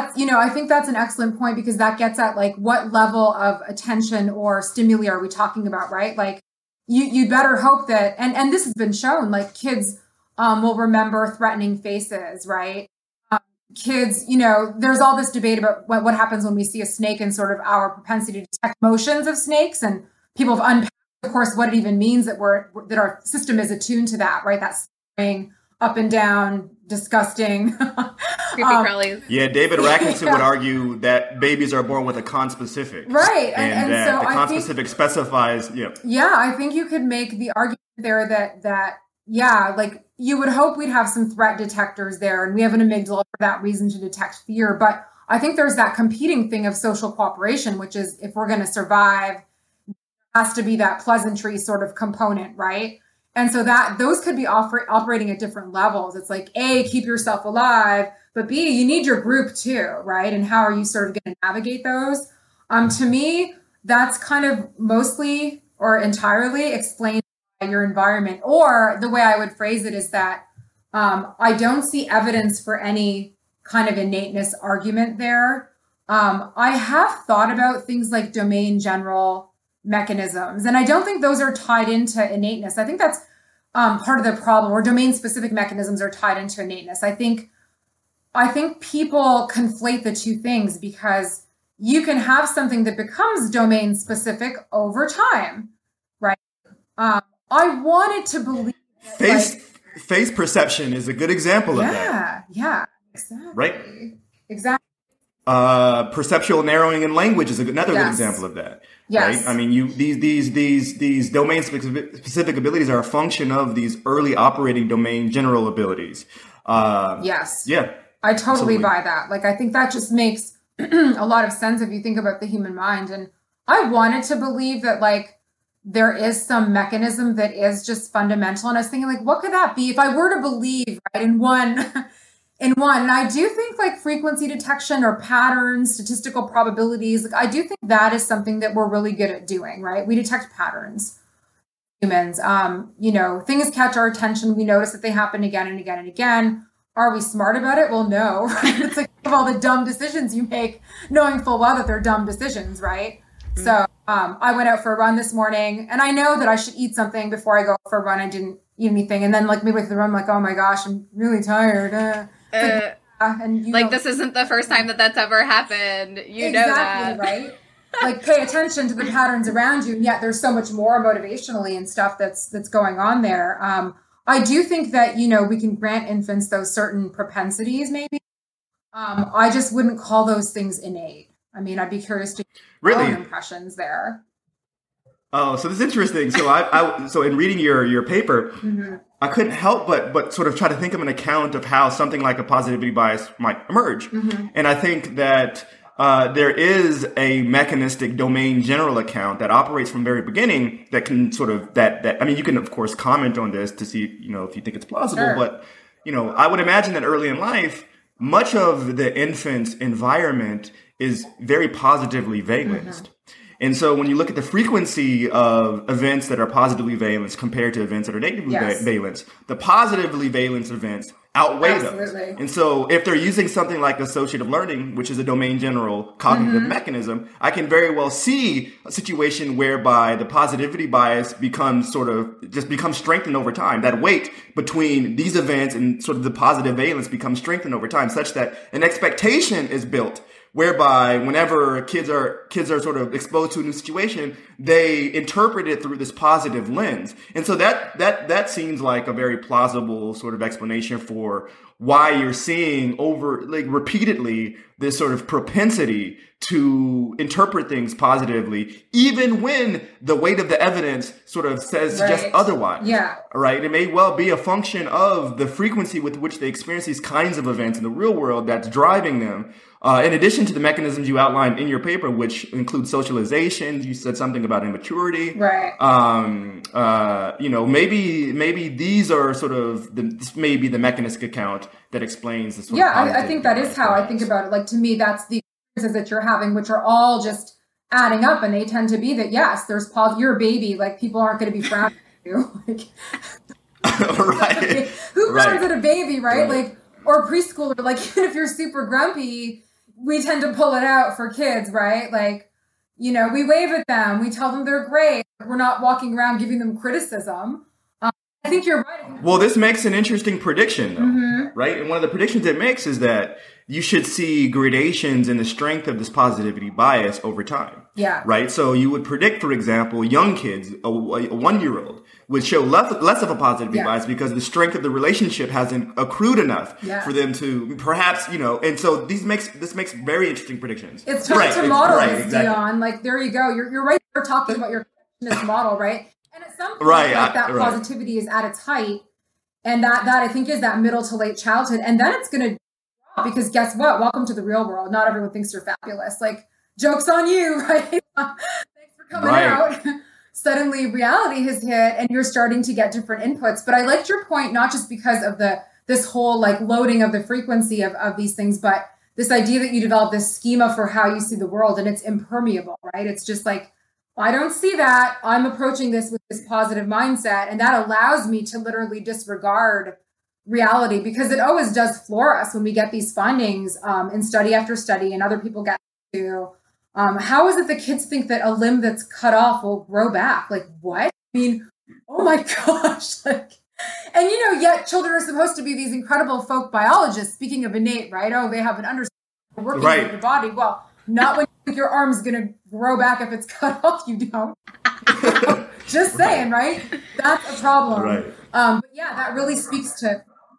I think that's an excellent point, because that gets at like what level of attention or stimuli are we talking about, right? Like you'd better hope that, and this has been shown, like kids will remember threatening faces, right? Kids, there's all this debate about what happens when we see a snake and sort of our propensity to detect motions of snakes. And people have unpacked, of course, what it even means that that our system is attuned to that, right? That's up and down, disgusting. Creepy crawlies. Yeah, David Rackinson would argue that babies are born with a conspecific. Right. And that so the conspecific specifies, Yeah, I think you could make the argument there that like you would hope we'd have some threat detectors there, and we have an amygdala for that reason to detect fear. But I think there's that competing thing of social cooperation, which is if we're going to survive, there has to be that pleasantry sort of component, right? And so that those could be operating at different levels. It's like, A, keep yourself alive, but B, you need your group too, right? And how are you sort of going to navigate those? To me, that's kind of mostly or entirely explained by your environment. Or the way I would phrase it is that I don't see evidence for any kind of innateness argument there. I have thought about things like domain general mechanisms, and I don't think those are tied into innateness. I think that's part of the problem, or domain specific mechanisms are tied into innateness. I think people conflate the two things, because you can have something that becomes domain specific over time, right? I wanted to believe that, face perception is a good example of that. Yeah, exactly. Right? Exactly. Perceptual narrowing in language is another good example of that. Yes. Right? I mean, these domain specific abilities are a function of these early operating domain general abilities. Yes. Yeah. I totally Absolutely. buy that. Like, I think that just makes a lot of sense if you think about the human mind. And I wanted to believe that, like, there is some mechanism that is just fundamental. And I was thinking, like, what could that be? If I were to believe, right, in one, and I do think like frequency detection or patterns, statistical probabilities, like I do think that is something that we're really good at doing, right? We detect patterns, humans. Things catch our attention. We notice that they happen again and again and again. Are we smart about it? Well, no, right? It's like of all the dumb decisions you make, knowing full well that they're dumb decisions, right? Mm-hmm. So I went out for a run this morning, and I know that I should eat something before I go for a run. I didn't eat anything. And then like midway through the run, I'm like, oh my gosh, I'm really tired. This isn't the first time that's ever happened. You know that. Right? Like, pay attention to the patterns around you. And yet there's so much more motivationally and stuff that's going on there. I do think that, we can grant infants those certain propensities, maybe. I just wouldn't call those things innate. I mean, I'd be curious to hear your own impressions there. Oh, so this is interesting. So so in reading your paper, mm-hmm. I couldn't help but sort of try to think of an account of how something like a positivity bias might emerge. Mm-hmm. And I think that there is a mechanistic domain general account that operates from the very beginning that can sort of you can of course comment on this to see, if you think it's plausible, sure. But, I would imagine that early in life, much of the infant's environment is very positively valenced. Mm-hmm. And so when you look at the frequency of events that are positively valenced compared to events that are negatively valenced, the positively valenced events outweigh those. And so if they're using something like associative learning, which is a domain general cognitive mm-hmm. mechanism, I can very well see a situation whereby the positivity bias becomes strengthened over time. That weight between these events and sort of the positive valence becomes strengthened over time, such that an expectation is built whereby whenever kids are sort of exposed to a new situation, they interpret it through this positive lens. And so that seems like a very plausible sort of explanation for why you're seeing repeatedly this sort of propensity to interpret things positively, even when the weight of the evidence sort of suggests otherwise. Yeah. Right. It may well be a function of the frequency with which they experience these kinds of events in the real world that's driving them. In addition to the mechanisms you outlined in your paper, which include socialization, you said something about immaturity. Right. Maybe these are sort of this may be the mechanistic account that explains this. I think that is how I think about it. Like, to me, that's the experiences that you're having, which are all just adding up, and they tend to be that, yes, there's you're a baby, like people aren't going to be frowning at you. Right. Who frowns at a baby, right? Like, or preschooler, like even if you're super grumpy, we tend to pull it out for kids, right? Like, we wave at them. We tell them they're great. We're not walking around giving them criticism. I think you're right. Well, this makes an interesting prediction, though, mm-hmm. right? And one of the predictions it makes is that you should see gradations in the strength of this positivity bias over time. Yeah. Right? So you would predict, for example, young kids, a 1-year-old, would show less of a positivity bias because the strength of the relationship hasn't accrued enough for them to perhaps, and so this makes very interesting predictions. It's tough to model this, exactly. Dion. Like, there you go. You're right. You're talking about your model, right? And at some point, that positivity is at its height. And that I think is that middle to late childhood. And then it's going to drop because guess what? Welcome to the real world. Not everyone thinks you're fabulous. Like, joke's on you, right? Thanks for coming out. Suddenly reality has hit and you're starting to get different inputs. But I liked your point, not just because of this whole like loading of the frequency of these things, but this idea that you develop this schema for how you see the world and it's impermeable, right? It's just like I don't see that. I'm approaching this with this positive mindset, and that allows me to literally disregard reality, because it always does floor us when we get these findings in study after study, and other people get to. How is it the kids think that a limb that's cut off will grow back? Like, what? I mean, oh my gosh. Like, and yet children are supposed to be these incredible folk biologists. Speaking of innate, right? Oh, they have an understanding of working with the body. Well, not when you think your arm's going to grow back if it's cut off, you don't. Just saying, right? That's a problem. Right. But yeah, that really speaks to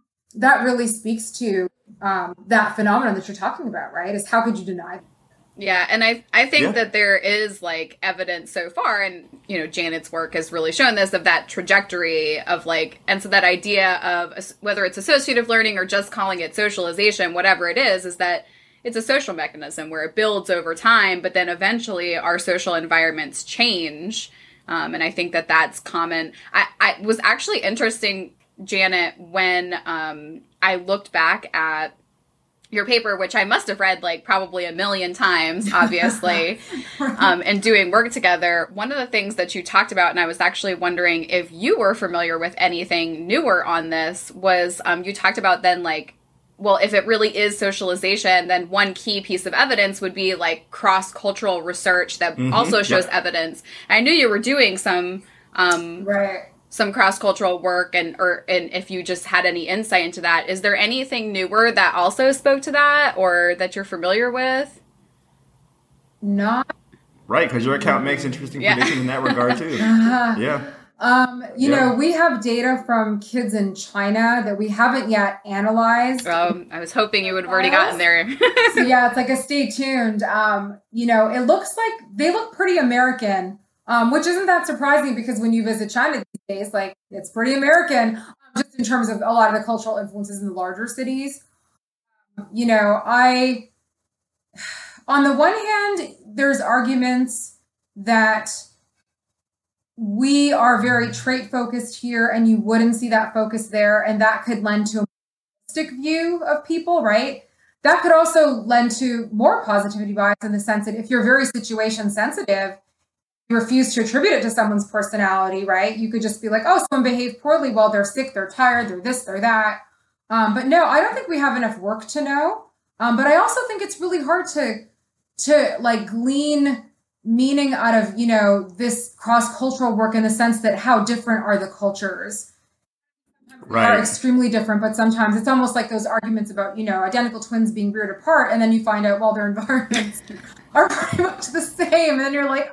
that phenomenon that you're talking about, right? Is how could you deny that? Yeah, and I think that there is like evidence so far, and Janet's work has really shown this, of that trajectory of like, and so that idea of whether it's associative learning or just calling it socialization, whatever it is that it's a social mechanism where it builds over time, but then eventually our social environments change, and I think that that's common. I was actually interesting, Janet, when I looked back at your paper, which I must have read like probably a million times, obviously, and doing work together. One of the things that you talked about, and I was actually wondering if you were familiar with anything newer on this, was you talked about then like, well, if it really is socialization, then one key piece of evidence would be like cross-cultural research that also shows evidence. I knew you were doing some some cross-cultural work, and if you just had any insight into that. Is there anything newer that also spoke to that, or that you're familiar with? Not right, because your account makes interesting predictions in that regard too. We have data from kids in China that we haven't yet analyzed. I was hoping you would have already gotten there. So yeah, it's like a stay tuned. It looks like they look pretty American. Which isn't that surprising, because when you visit China these days, like, it's pretty American, just in terms of a lot of the cultural influences in the larger cities. On the one hand, there's arguments that we are very trait focused here, and you wouldn't see that focus there, and that could lend to a holistic view of people, right? That could also lend to more positivity bias, in the sense that if you're very situation sensitive, you refuse to attribute it to someone's personality, right? You could just be like, oh, someone behaved poorly. Well, they're sick, they're tired, they're this, they're that. But no, I don't think we have enough work to know. But I also think it's really hard to like glean meaning out of, this cross-cultural work, in the sense that how different are the cultures? Right. Are extremely different, but sometimes it's almost like those arguments about, identical twins being reared apart, and then you find out, well, their environments are pretty much the same. And then you're like,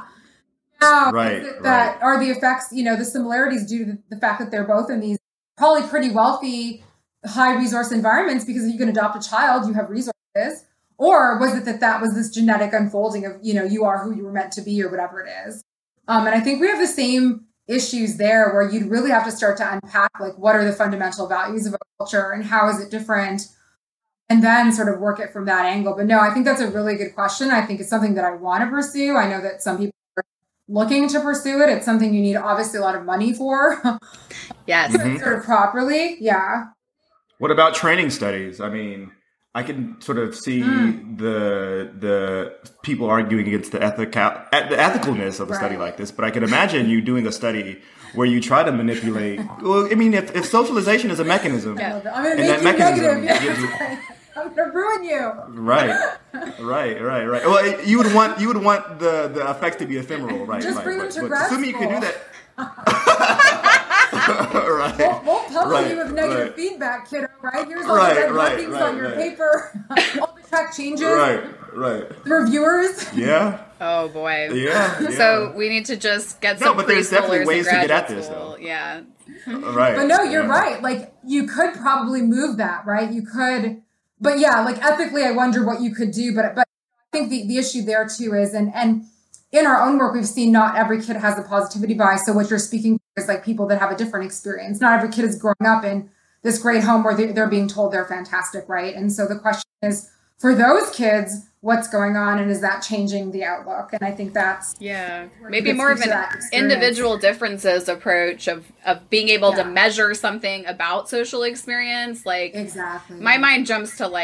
that are the effects, the similarities due to the fact that they're both in these probably pretty wealthy, high resource environments, because if you can adopt a child, you have resources. Or was it that was this genetic unfolding of, you are who you were meant to be, or whatever it is. And I think we have the same issues there, where you'd really have to start to unpack, like, what are the fundamental values of a culture and how is it different, and then sort of work it from that angle. But no, I think that's a really good question. I think it's something that I want to pursue. I know that some people are looking to pursue it. It's something you need obviously a lot of money for. Yes. Sort of properly. Yeah. What about training studies? I mean, I can sort of see the people arguing against the ethicalness of a study like this, but I can imagine you doing a study where you try to manipulate. Well, I mean, if socialization is a mechanism, I'm going to make you negative. I'm going to ruin you. Right. Well, you would want the effects to be ephemeral, right? Just bring them to grad assuming school. you can do that. Right. We'll pummel you with negative feedback, kiddo, right? Here's all the red markings on your paper, all the track changes. Right. The reviewers. Yeah. Oh boy. Yeah. So we need to just get some but there's definitely ways to get at this, school. though. Yeah. Right. But no, you're right. Like, you could probably move that, right? You could, but yeah, like, ethically, I wonder what you could do. But I think the issue there too is, and in our own work, we've seen not every kid has a positivity bias. So what you're speaking to is like people that have a different experience. Not every kid is growing up in this great home where they're being told they're fantastic, right? And so the question is, for those kids, what's going on, and is that changing the outlook? And I think that's maybe more of an individual differences approach of being able to measure something about social experience. Like, exactly, my mind jumps to like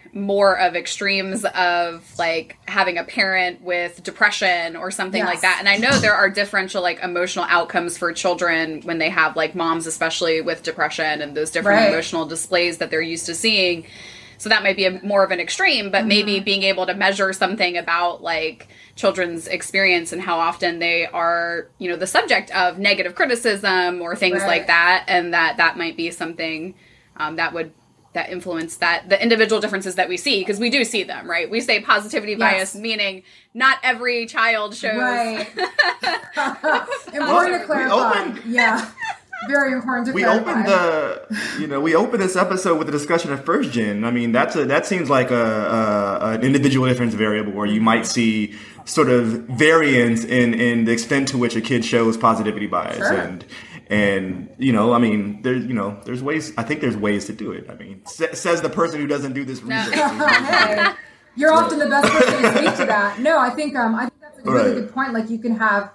more of extremes of like having a parent with depression or something like that. And I know there are differential like emotional outcomes for children when they have like moms, especially with depression and those different emotional displays that they're used to seeing. So that might be more of an extreme, but maybe being able to measure something about like children's experience and how often they are, you know, the subject of negative criticism or things like that. And that might be something that influence that the individual differences that we see, because we do see them, right? We say positivity bias, meaning not every child shows. Important to clarify. Very important to clarify. We opened this episode with a discussion of first gen. I mean, that seems like an individual difference variable where you might see sort of variance in the extent to which a kid shows positivity bias. And you know, I mean, there's ways. I think there's ways to do it. I mean, says the person who doesn't do this research. Hey, you're often the best person to speak to that. No, I think that's a really good point. Like you can have,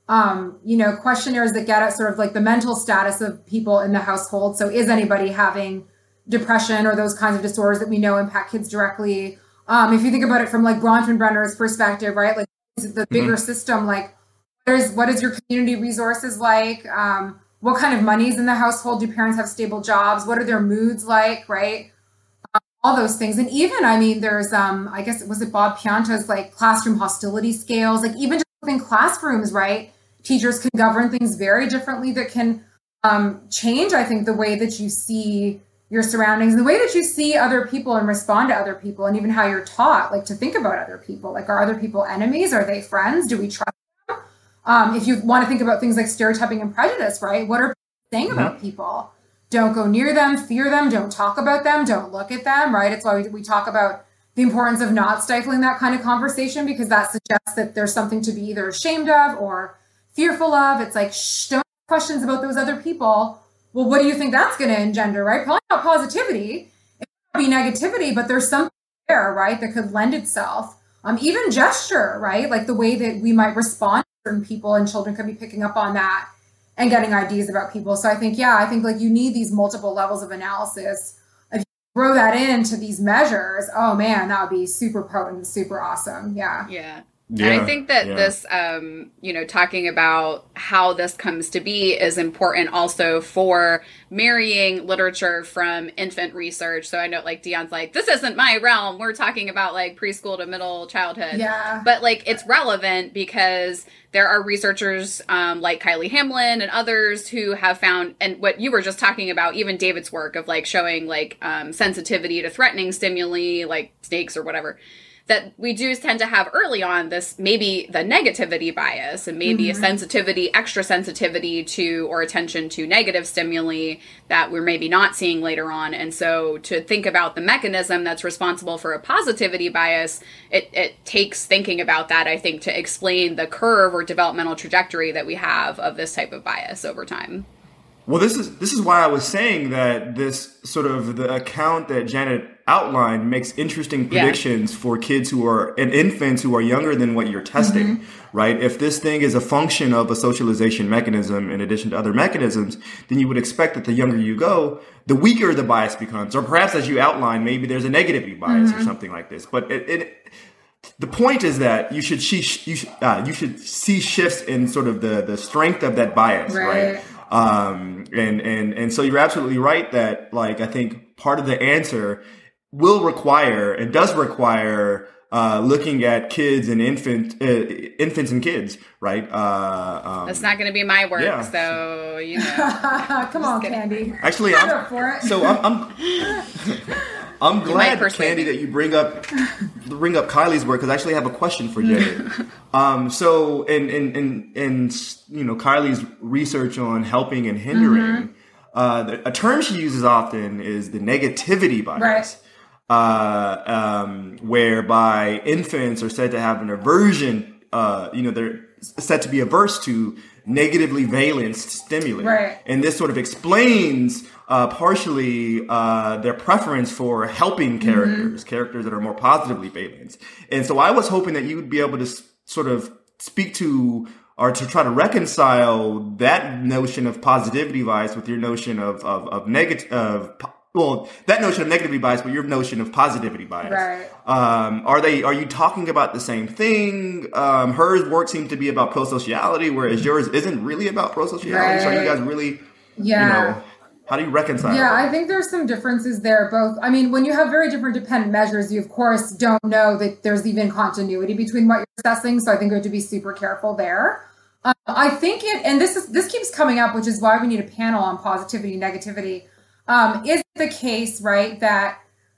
questionnaires that get at sort of like the mental status of people in the household. So is anybody having depression or those kinds of disorders that we know impact kids directly? If you think about it from like Bronfenbrenner's perspective, right? Like the bigger system, like what is your community resources like? What kind of money is in the household? Do parents have stable jobs? What are their moods like, right? All those things. And even, I mean, there's, I guess, was it Bob Pianta's like classroom hostility scales? Like even just within classrooms, right? Teachers can govern things very differently that can change, I think, the way that you see your surroundings, the way that you see other people and respond to other people, and even how you're taught, like to think about other people. Like, are other people enemies? Are they friends? Do we trust them? If you want to think about things like stereotyping and prejudice, right? What are people saying about people? Don't go near them, fear them, don't talk about them, don't look at them, right? It's why we talk about the importance of not stifling that kind of conversation, because that suggests that there's something to be either ashamed of or fearful of. It's like, don't ask questions about those other people. Well, what do you think that's going to engender, right? Probably not positivity. It might be negativity, but there's something there, right, that could lend itself. Even gesture, right? Like the way that we might respond to certain people, and children could be picking up on that and getting ideas about people. So I think like you need these multiple levels of analysis. If you throw that into these measures, oh man, that would be super potent, super awesome. Yeah. And I think that this, talking about how this comes to be is important also for marrying literature from infant research. So I know like Dion's like, this isn't my realm. We're talking about like preschool to middle childhood. Yeah. But like it's relevant because there are researchers like Kylie Hamlin and others who have found, and what you were just talking about, even David's work of like showing like sensitivity to threatening stimuli like snakes or whatever, that we do tend to have early on this, maybe the negativity bias and maybe a sensitivity, extra sensitivity to or attention to negative stimuli that we're maybe not seeing later on. And so to think about the mechanism that's responsible for a positivity bias, it takes thinking about that, I think, to explain the curve or developmental trajectory that we have of this type of bias over time. Well, this is why I was saying that this sort of the account that Janet outlined makes interesting predictions for kids and infants who are younger than what you're testing, right? If this thing is a function of a socialization mechanism in addition to other mechanisms, then you would expect that the younger you go, the weaker the bias becomes. Or perhaps, as you outlined, maybe there's a negativity bias or something like this. But the point is that you should see shifts in sort of the strength of that bias, right? And so you're absolutely right that, like, I think part of the answer will require and does require looking at kids and infants and kids, right? That's not going to be my work, so you know. Come on, Candy. Actually, I'm glad, Candy, that you bring up Kylie's work, because I actually have a question for Janet. So in Kylie's research on helping and hindering, a term she uses often is the negativity bias, whereby infants are said to have an aversion. They're said to be averse to negatively valenced stimuli, and this sort of explains partially their preference for helping characters that are more positively valenced. And so I was hoping that you would be able to sort of speak to or to try to reconcile that notion of positivity bias with your notion of well, that notion of negatively biased, but your notion of positivity bias. Right. Are you talking about the same thing? Her work seems to be about pro-sociality, whereas yours isn't really about pro-sociality. Right. So are you guys really, Yeah. how do you reconcile Yeah, that? I think there's some differences there. Both, I mean, when you have very different dependent measures, you of course don't know that there's even continuity between what you're assessing. So I think we have to be super careful there. I think and this keeps coming up, which is why we need a panel on positivity and negativity. Is it the case, right, that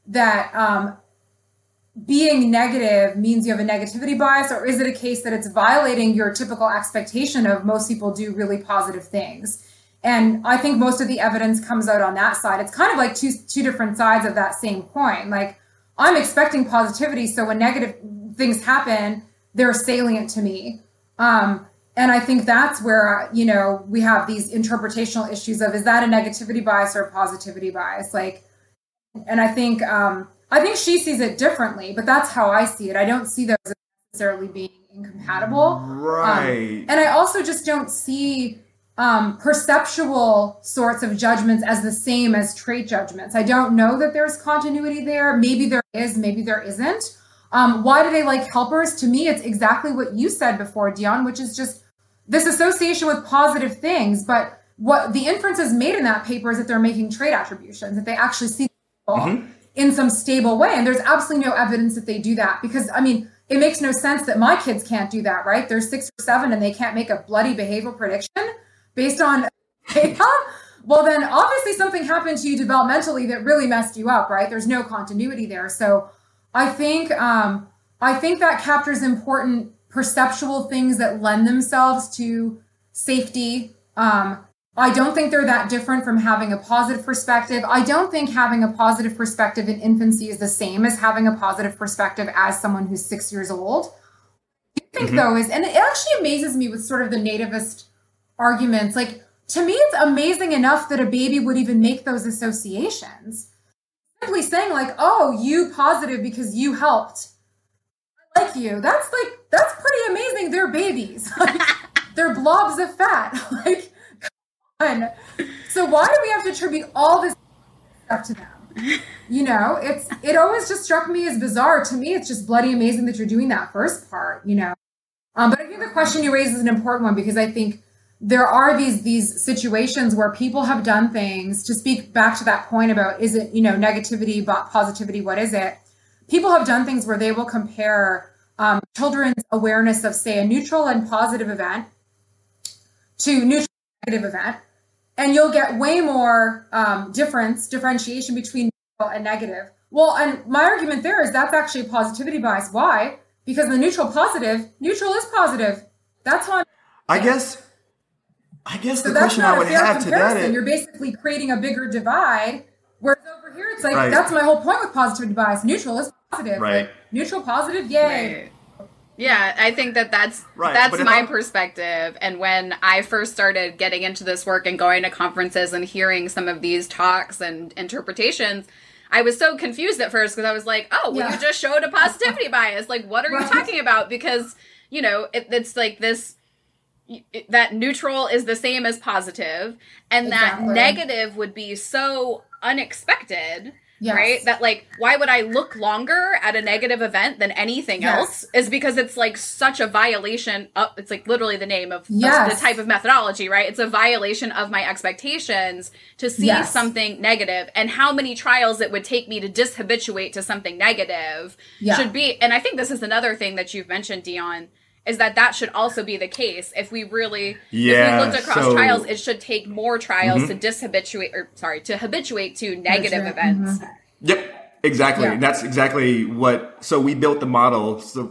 being negative means you have a negativity bias, or is it a case that it's violating your typical expectation of most people do really positive things? And I think most of the evidence comes out on that side. It's kind of like two different sides of that same coin. Like, I'm expecting positivity, so when negative things happen, they're salient to me. And I think that's where, we have these interpretational issues of, is that a negativity bias or a positivity bias? And I think she sees it differently, but that's how I see it. I don't see those as necessarily being incompatible. Right. And I also just don't see perceptual sorts of judgments as the same as trait judgments. I don't know that there's continuity there. Maybe there is, maybe there isn't. Why do they like helpers? To me, it's exactly what you said before, Dion, which is just this association with positive things. But what the inference is made in that paper is that they're making trait attributions, that they actually see people in some stable way. And there's absolutely no evidence that they do that, because, I mean, it makes no sense that my kids can't do that, right? They're 6 or 7 and they can't make a bloody behavioral prediction based on data. Well, then obviously something happened to you developmentally that really messed you up, right? There's no continuity there. So I think that captures important perceptual things that lend themselves to safety. I don't think they're that different from having a positive perspective. I don't think having a positive perspective in infancy is the same as having a positive perspective as someone who's 6 years old. I think though is, and it actually amazes me with sort of the nativist arguments. Like, to me, it's amazing enough that a baby would even make those associations. Simply saying like, oh, you positive because you helped. I like you. That's pretty amazing. They're babies. Like, they're blobs of fat. Like, come on. So why do we have to attribute all this stuff to them? It always just struck me as bizarre. To me, it's just bloody amazing that you're doing that first part, But I think the question you raise is an important one, because I think there are these situations where people have done things, to speak back to that point about, is it, negativity, positivity, what is it? People have done things where they will compare children's awareness of, say, a neutral and positive event to neutral and negative event. And you'll get way more differentiation between neutral and negative. Well, and my argument there is that's actually a positivity bias. Why? Because the neutral is positive. That's how I guess the question I would have to that is, you're basically creating a bigger divide. Whereas over here, it's like, right. That's my whole point with positivity bias. Neutral is positive. Right. Like, neutral, positive, yay. Right. Yeah, I think that's Right, but my perspective. And when I first started getting into this work and going to conferences and hearing some of these talks and interpretations, I was so confused at first, because I was like, oh, well, you just showed a positivity bias. Like, what are you talking about? Because, it's like this, that neutral is the same as positive, and that negative would be so unexpected. Yes. Right? That, like, why would I look longer at a negative event than anything else? Is because it's like such a violation of, it's like literally the name of the type of methodology, right? It's a violation of my expectations to see something negative, and how many trials it would take me to dishabituate to something negative should be. And I think this is another thing that you've mentioned, Dion, is that should also be the case. If we really, if we looked across trials, it should take more trials to to habituate to negative events. Yep, exactly. Yeah. That's exactly what. So we built the model for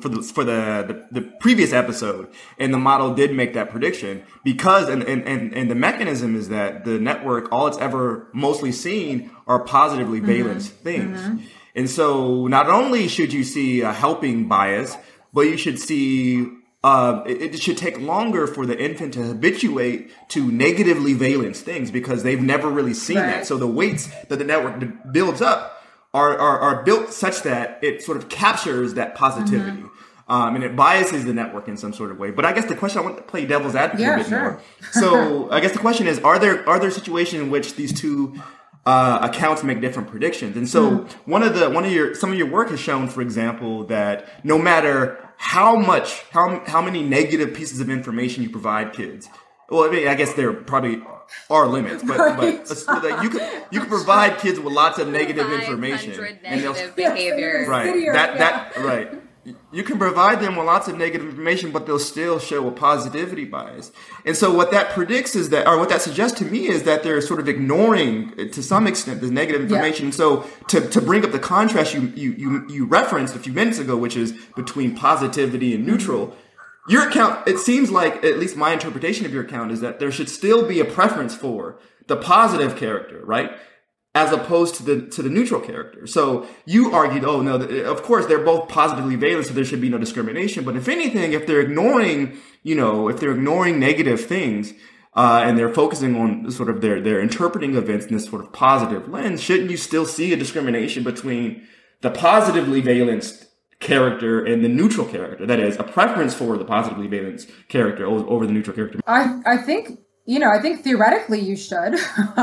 the previous episode, and the model did make that prediction, because and the mechanism is that the network, all it's ever mostly seen are positively valence things, and so not only should you see a helping bias, but you should see. It should take longer for the infant to habituate to negatively valence things, because they've never really seen that. So the weights that the network builds up are built such that it sort of captures that positivity. And it biases the network in some sort of way. But I guess the question, I want to play devil's advocate a bit more. So I guess the question is, are there situations in which these two accounts make different predictions. And so some of your work has shown, for example, that no matter how many negative pieces of information you provide kids, well, I mean, I guess there probably are limits, but like you can provide kids with lots of negative information, 500 negative behaviors. Right. Right. You can provide them with lots of negative information, but they'll still show a positivity bias. And so what that predicts is that, or what that suggests to me is that they're sort of ignoring, to some extent, this negative information. And so to bring up the contrast you referenced a few minutes ago, which is between positivity and neutral, your account, it seems like, at least my interpretation of your account, is that there should still be a preference for the positive character, right? As opposed to the neutral character. So you argued, oh no, of course they're both positively valent, so there should be no discrimination. But if anything, if they're ignoring negative things, and they're focusing on sort of they're interpreting events in this sort of positive lens, shouldn't you still see a discrimination between the positively valent character and the neutral character? That is, a preference for the positively valent character over the neutral character. I think theoretically you should.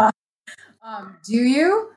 Do you?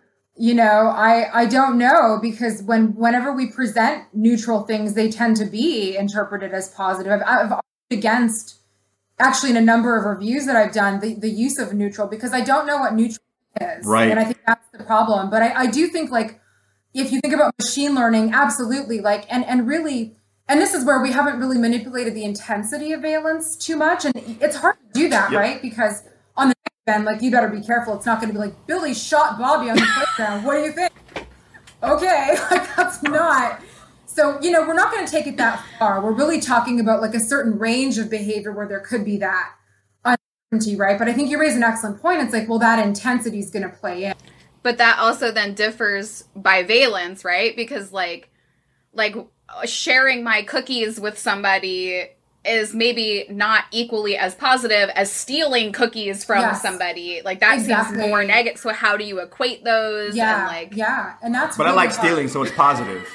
I don't know, because whenever we present neutral things, they tend to be interpreted as positive. I've argued against, actually, in a number of reviews that I've done, the use of neutral, because I don't know what neutral is. Right. And I think that's the problem. But I do think, like, if you think about machine learning, absolutely, like, and really, and this is where we haven't really manipulated the intensity of valence too much. And it's hard to do that, right? Because on the then, like, you better be careful. It's not going to be like, Billy shot Bobby on the playground. What do you think? Okay, like, that's not. So, we're not going to take it that far. We're really talking about, like, a certain range of behavior where there could be that uncertainty, right? But I think you raise an excellent point. It's like, well, that intensity is going to play in. But that also then differs by valence, right? Because, like sharing my cookies with somebody is maybe not equally as positive as stealing cookies from somebody. Like, that seems more negative. So how do you equate those? Yeah, and and that's. But really I like stealing, so it's positive.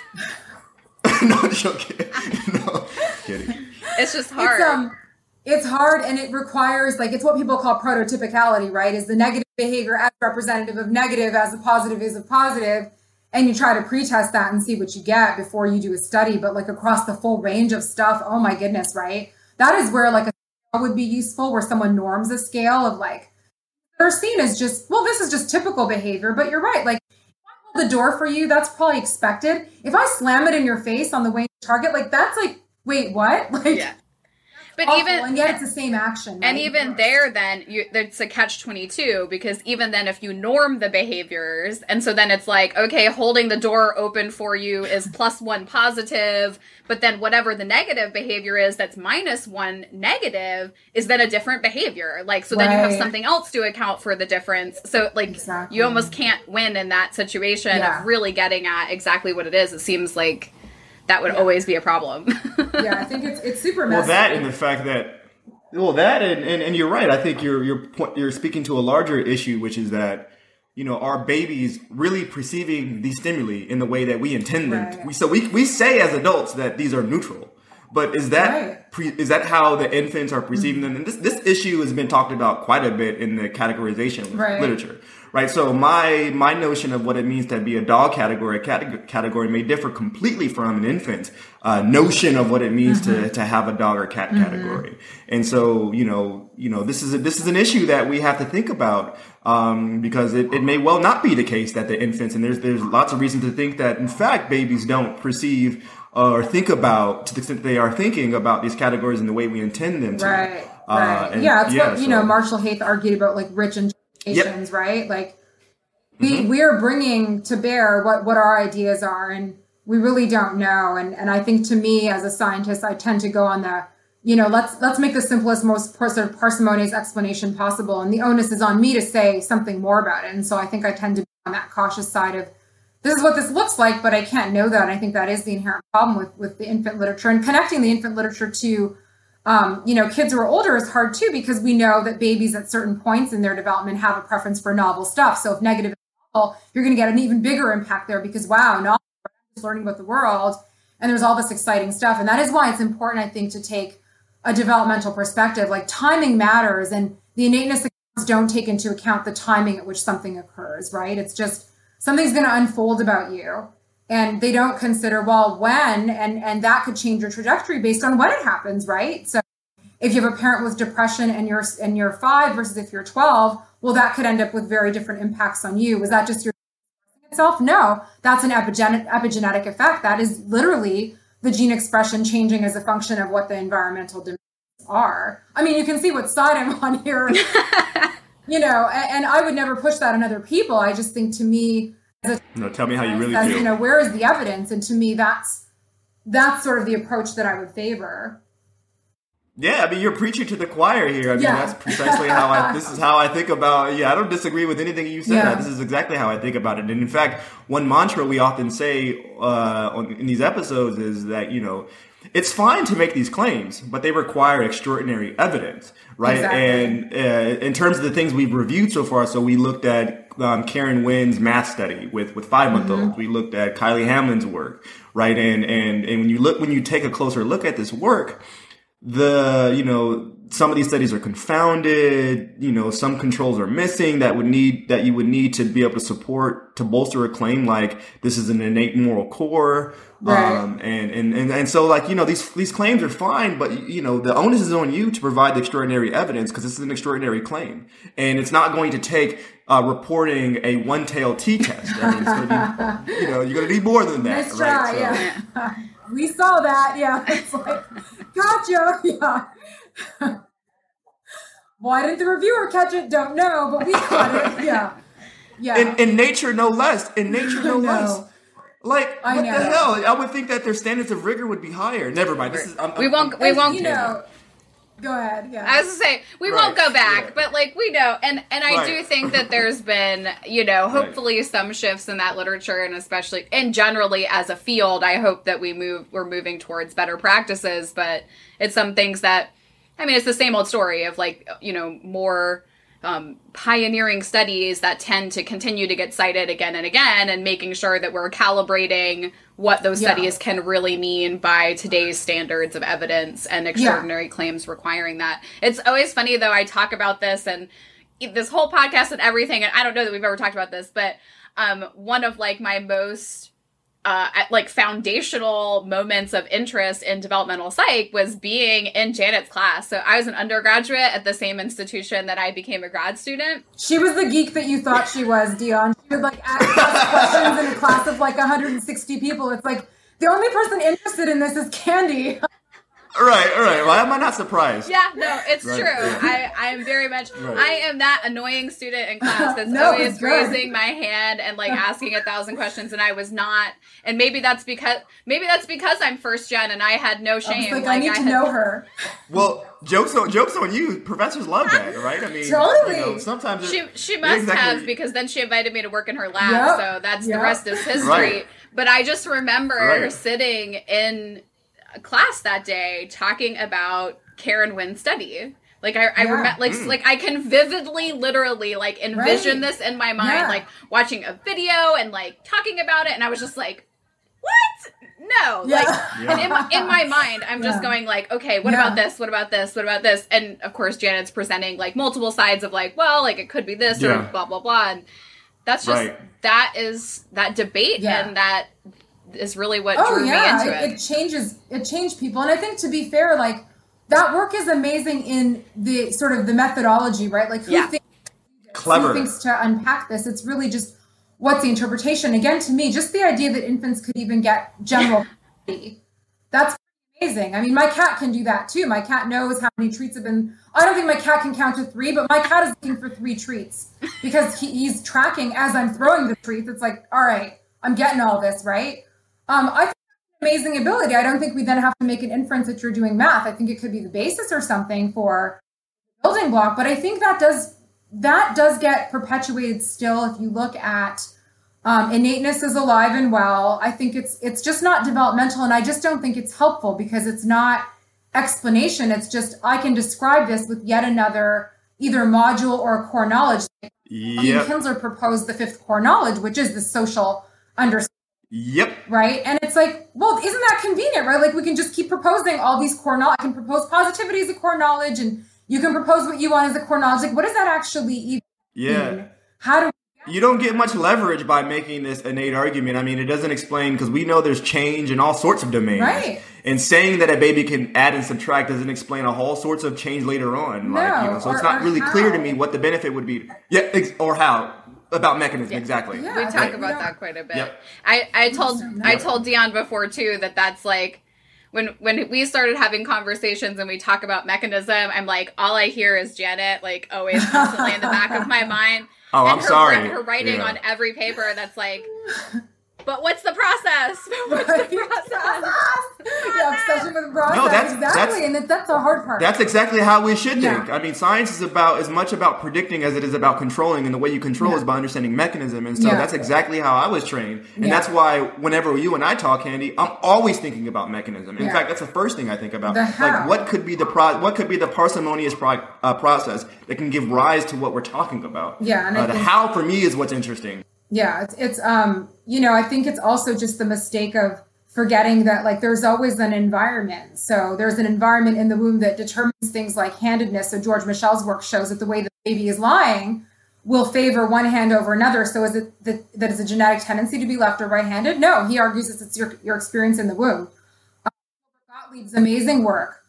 No, joking. No, kidding. It's just hard. It's hard, and it requires, like, it's what people call prototypicality, right? Is the negative behavior as representative of negative as the positive is of positive. And you try to pretest that and see what you get before you do a study. But, like, across the full range of stuff, oh my goodness, right? That is where, like, a scale would be useful, where someone norms a scale of, like, they're seen as just, well, this is just typical behavior. But you're right. Like, if I hold the door for you, that's probably expected. If I slam it in your face on the way to Target, like, that's like, wait, what? Like, yeah. But awful. even, and yet it's the same action. Right? And even there, then it's a catch-22, because even then, if you norm the behaviors, and so then it's like, okay, holding the door open for you is +1 positive, but then whatever the negative behavior is, that's -1 negative, is then a different behavior. Like, so then you have something else to account for the difference. So, like, you almost can't win in that situation of really getting at exactly what it is. It seems like that would always be a problem. I think it's super messy. Well, that and the fact that, and you're right. I think you're speaking to a larger issue, which is that, our babies really perceiving these stimuli in the way that we intend them to. So we say as adults that these are neutral, but is that is that how the infants are perceiving them? And this issue has been talked about quite a bit in the categorization literature. Right, so my notion of what it means to be a dog category may differ completely from an infant's notion of what it means to have a dog or cat category. And so, this is an issue that we have to think about, because it may well not be the case that the infants, and there's lots of reason to think that, in fact, babies don't perceive or think about, to the extent they are thinking about these categories in the way we intend them to. Right. It's what Marshall Haith argued about, like, rich and right? Like, we are bringing to bear what our ideas are, and we really don't know. And I think, to me, as a scientist, I tend to go on the, let's make the simplest, most sort of parsimonious explanation possible. And the onus is on me to say something more about it. And so I think I tend to be on that cautious side of, this is what this looks like, but I can't know that. And I think that is the inherent problem with the infant literature, and connecting the infant literature to kids who are older is hard too, because we know that babies at certain points in their development have a preference for novel stuff. So if negative is novel, you're going to get an even bigger impact there, because novel is learning about the world, and there's all this exciting stuff. And that is why it's important, I think, to take a developmental perspective. Like, timing matters, and the innateness don't take into account the timing at which something occurs, right? It's just something's going to unfold about you. And they don't consider, well, when, and that could change your trajectory based on when it happens, right? So if you have a parent with depression and you're 5 versus if you're 12, well, that could end up with very different impacts on you. Was that just your itself? No, that's an epigenetic effect. That is literally the gene expression changing as a function of what the environmental demands are. I mean, you can see what side I'm on here, you know, and I would never push that on other people. I just think, to me, tell me how you really feel. You know, where is the evidence? And to me, that's sort of the approach that I would favor. Yeah, I mean, you're preaching to the choir here. I mean, that's precisely how this is how I think about, I don't disagree with anything you said. Yeah. This is exactly how I think about it. And in fact, one mantra we often say in these episodes is that, you know, it's fine to make these claims, but they require extraordinary evidence, right? Exactly. And in terms of the things we've reviewed so far, so we looked at Karen Wynn's math study with 5-month-olds. We looked at Kylie Hamlin's work, right? And when you take a closer look at this work, some of these studies are confounded, you know, some controls are missing that you would need to be able to bolster a claim like this is an innate moral core. Right. And so, like, you know, these claims are fine, but, you know, the onus is on you to provide the extraordinary evidence, because this is an extraordinary claim. And it's not going to take reporting a one-tailed t-test. I mean, it's going to be, you know, you're going to need more than that. Nice try, right? So, yeah. We saw that, yeah. It's like, gotcha, yeah. Why didn't the reviewer catch it? Don't know, but we caught it, yeah. Yeah. In nature, no less. In nature, no less. Like, what the hell? I would think that their standards of rigor would be higher. Never mind. We won't. You know, go ahead. Yeah. I was to say we won't go back, but like we know, and I do think that there's been, you know, hopefully some shifts in that literature, and especially and generally as a field, I hope that we're moving towards better practices. But it's some things that, I mean, it's the same old story of, like, you know, more pioneering studies that tend to continue to get cited again and again, and making sure that we're calibrating what those studies can really mean by today's standards of evidence and extraordinary claims requiring that. It's always funny, though, I talk about this and this whole podcast and everything, and I don't know that we've ever talked about this, but one of, like, my most foundational moments of interest in developmental psych was being in Janet's class. So I was an undergraduate at the same institution that I became a grad student. She was the geek that you thought she was, Dion. She would, like, ask questions in a class of like 160 people. It's like, the only person interested in this is Candy. Right. Why am I not surprised? Yeah, no, it's true. Yeah. I am very much, I am that annoying student in class that's No, always it's good. raising my hand and, like, asking 1,000 questions, and I was not. And maybe that's because I'm first gen and I had no shame. I need to know her. Well, jokes on you. Professors love that, right? I mean, Totally. You know, sometimes she must have, because then she invited me to work in her lab. Yep. So that's the Yep. rest is history. Right. But I just remember Right. sitting in class that day talking about Karen Wynn's study. Like I remember, like I can vividly, literally, like, envision this in my mind, like watching a video and, like, talking about it, and I was just like, "What? No!" Like, and in my mind, I'm just going, like, "Okay, what about this? What about this? What about this?" And of course, Janet's presenting, like, multiple sides of, like, well, like, it could be this or blah blah blah, and that's just that debate, and that is really what drew me into it. It changed people. And I think, to be fair, like, that work is amazing in the sort of the methodology, right? Like, who thinks to unpack this? It's really just, what's the interpretation? Again, to me, just the idea that infants could even get general that's amazing. I mean, my cat can do that too. My cat knows how many treats have been, I don't think my cat can count to 3, but my cat is looking for 3 treats because he's tracking as I'm throwing the treats. It's like, all right, I'm getting all this, right? I think that's an amazing ability. I don't think we then have to make an inference that you're doing math. I think it could be the basis or something for building block, but I think that does get perpetuated still. If you look at innateness is alive and well, I think it's just not developmental, and I just don't think it's helpful because it's not explanation. It's just, I can describe this with yet another either module or core knowledge. Kinsler proposed the 5th core knowledge, which is the social understanding. Yep. Right? And it's like, well, isn't that convenient, right? Like, we can just keep proposing all these core knowledge. I can propose positivity as a core knowledge and You can propose what you want as a core knowledge. Like, what does that actually even mean? How do You don't get much leverage by making this innate argument. I mean, it doesn't explain, because we know there's change in all sorts of domains. Right. And saying that a baby can add and subtract doesn't explain a whole sorts of change later on. No, So it's not really how. clear to me what the benefit would be. Yeah, or how. About mechanism, exactly. Yeah. We talk Right. about that quite a bit. Yep. I told Dion before too that's like when we started having conversations and we talk about mechanism, I'm like, all I hear is Janet, like, always constantly in the back of my mind. Oh, and I'm sorry. Her writing Yeah. on every paper that's like, but what's the process? What's the process? Yeah, obsession with the process. No, that's- exactly, and that's the hard part. That's exactly how we should Yeah. think. I mean, science is about as much about predicting as it is about controlling, and the way you control is by understanding mechanism. And so Yeah. that's exactly how I was trained. And Yeah. that's why whenever you and I talk, Candy, I'm always thinking about mechanism. In Yeah. fact, that's the first thing I think about. The how. Like, what could be the parsimonious process that can give rise to what we're talking about? Yeah, and I the think- how for me is what's interesting. Yeah, it's I think it's also just the mistake of forgetting that, like, there's always an environment. So there's an environment in the womb that determines things like handedness. So George Michel's work shows that the way the baby is lying will favor one hand over another. So is it that it's a genetic tendency to be left or right-handed? No, he argues it's your experience in the womb. Gottlieb's amazing work.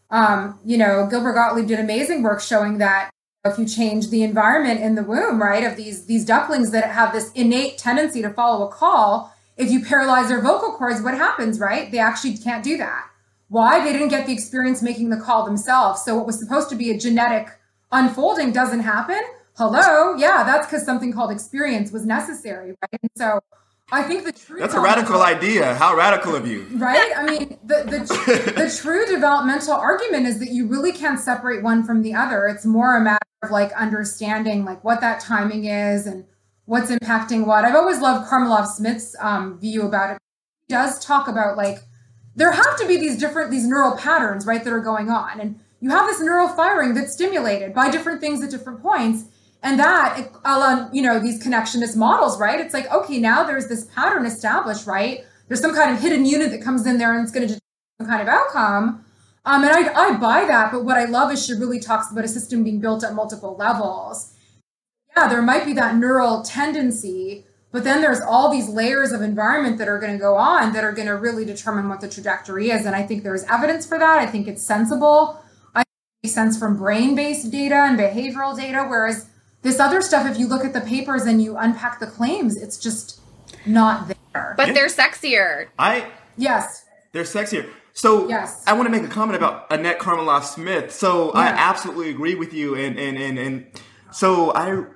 Gilbert Gottlieb did amazing work showing that if you change the environment in the womb, right, of these ducklings that have this innate tendency to follow a call, if you paralyze their vocal cords, what happens, right? They actually can't do that. Why? They didn't get the experience making the call themselves. So what was supposed to be a genetic unfolding doesn't happen. Hello? Yeah, that's because something called experience was necessary, right? And so I think the true That's a radical idea. How radical of you. right? I mean, the true developmental argument is that you really can't separate one from the other. It's more a matter of like understanding like what that timing is and what's impacting what. I've always loved Karmeloff-Smith's view about it. He does talk about like there have to be these neural patterns, right, that are going on, and you have this neural firing that's stimulated by different things at different points. And that, these connectionist models, right? It's like, okay, now there's this pattern established, right? There's some kind of hidden unit that comes in there and it's going to determine some kind of outcome. And I buy that. But what I love is she really talks about a system being built at multiple levels. Yeah, there might be that neural tendency, but then there's all these layers of environment that are going to go on that are going to really determine what the trajectory is. And I think there's evidence for that. I think it's sensible. I think it makes sense from brain-based data and behavioral data, whereas this other stuff, if you look at the papers and you unpack the claims, it's just not there. But they're sexier. Yes. They're sexier. So Yes. I want to make a comment about Annette Karmeloff-Smith. So I absolutely agree with you, and so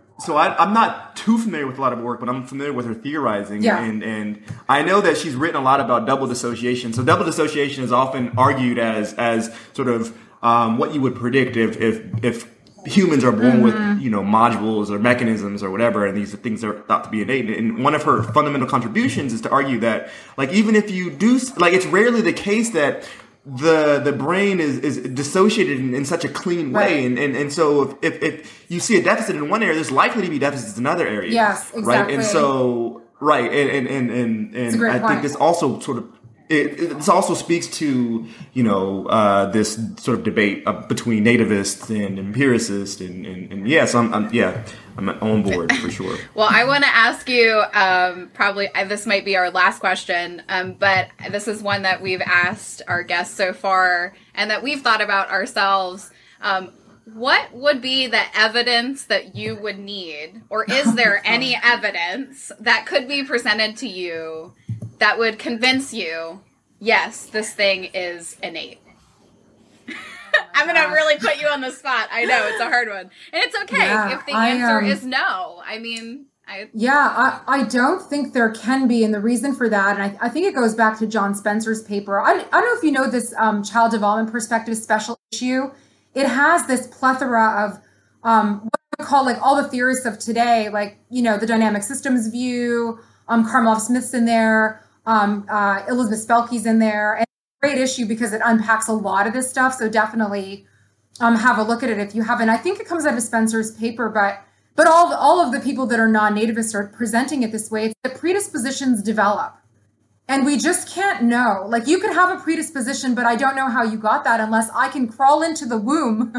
I'm not too familiar with a lot of her work, but I'm familiar with her theorizing, Yeah. and I know that she's written a lot about double dissociation. So double dissociation is often argued as sort of what you would predict if humans are born with, modules or mechanisms or whatever, and these things are thought to be innate. And one of her fundamental contributions is to argue that, like, even if you do, like, it's rarely the case that the brain is dissociated in such a clean way. Right. And so if you see a deficit in one area, there's likely to be deficits in another areas. Yes, exactly. Right. And so, right. And It's a great I point. think this also sort of, this also speaks to, this sort of debate between nativists and empiricists, and yes, I'm on board for sure. Well, I want to ask you, probably this might be our last question, but this is one that we've asked our guests so far and that we've thought about ourselves. What would be the evidence that you would need, or is there any evidence that could be presented to you that would convince you, yes, this thing is innate? I'm going to really put you on the spot. I know, it's a hard one. And it's okay Yeah, if the answer is no. I mean, I don't think there can be. And the reason for that, and I think it goes back to John Spencer's paper. I don't know if you know this child development perspective special issue. It has this plethora of what I would call like all the theorists of today, like, the dynamic systems view, Karmeloff-Smith's in there, Elizabeth Spelke's in there. And it's a great issue because it unpacks a lot of this stuff. So definitely have a look at it if you haven't. I think it comes out of Spencer's paper, but all of the people that are non-nativists are presenting it this way. It's that predispositions develop. And we just can't know. Like, you could have a predisposition, but I don't know how you got that unless I can crawl into the womb.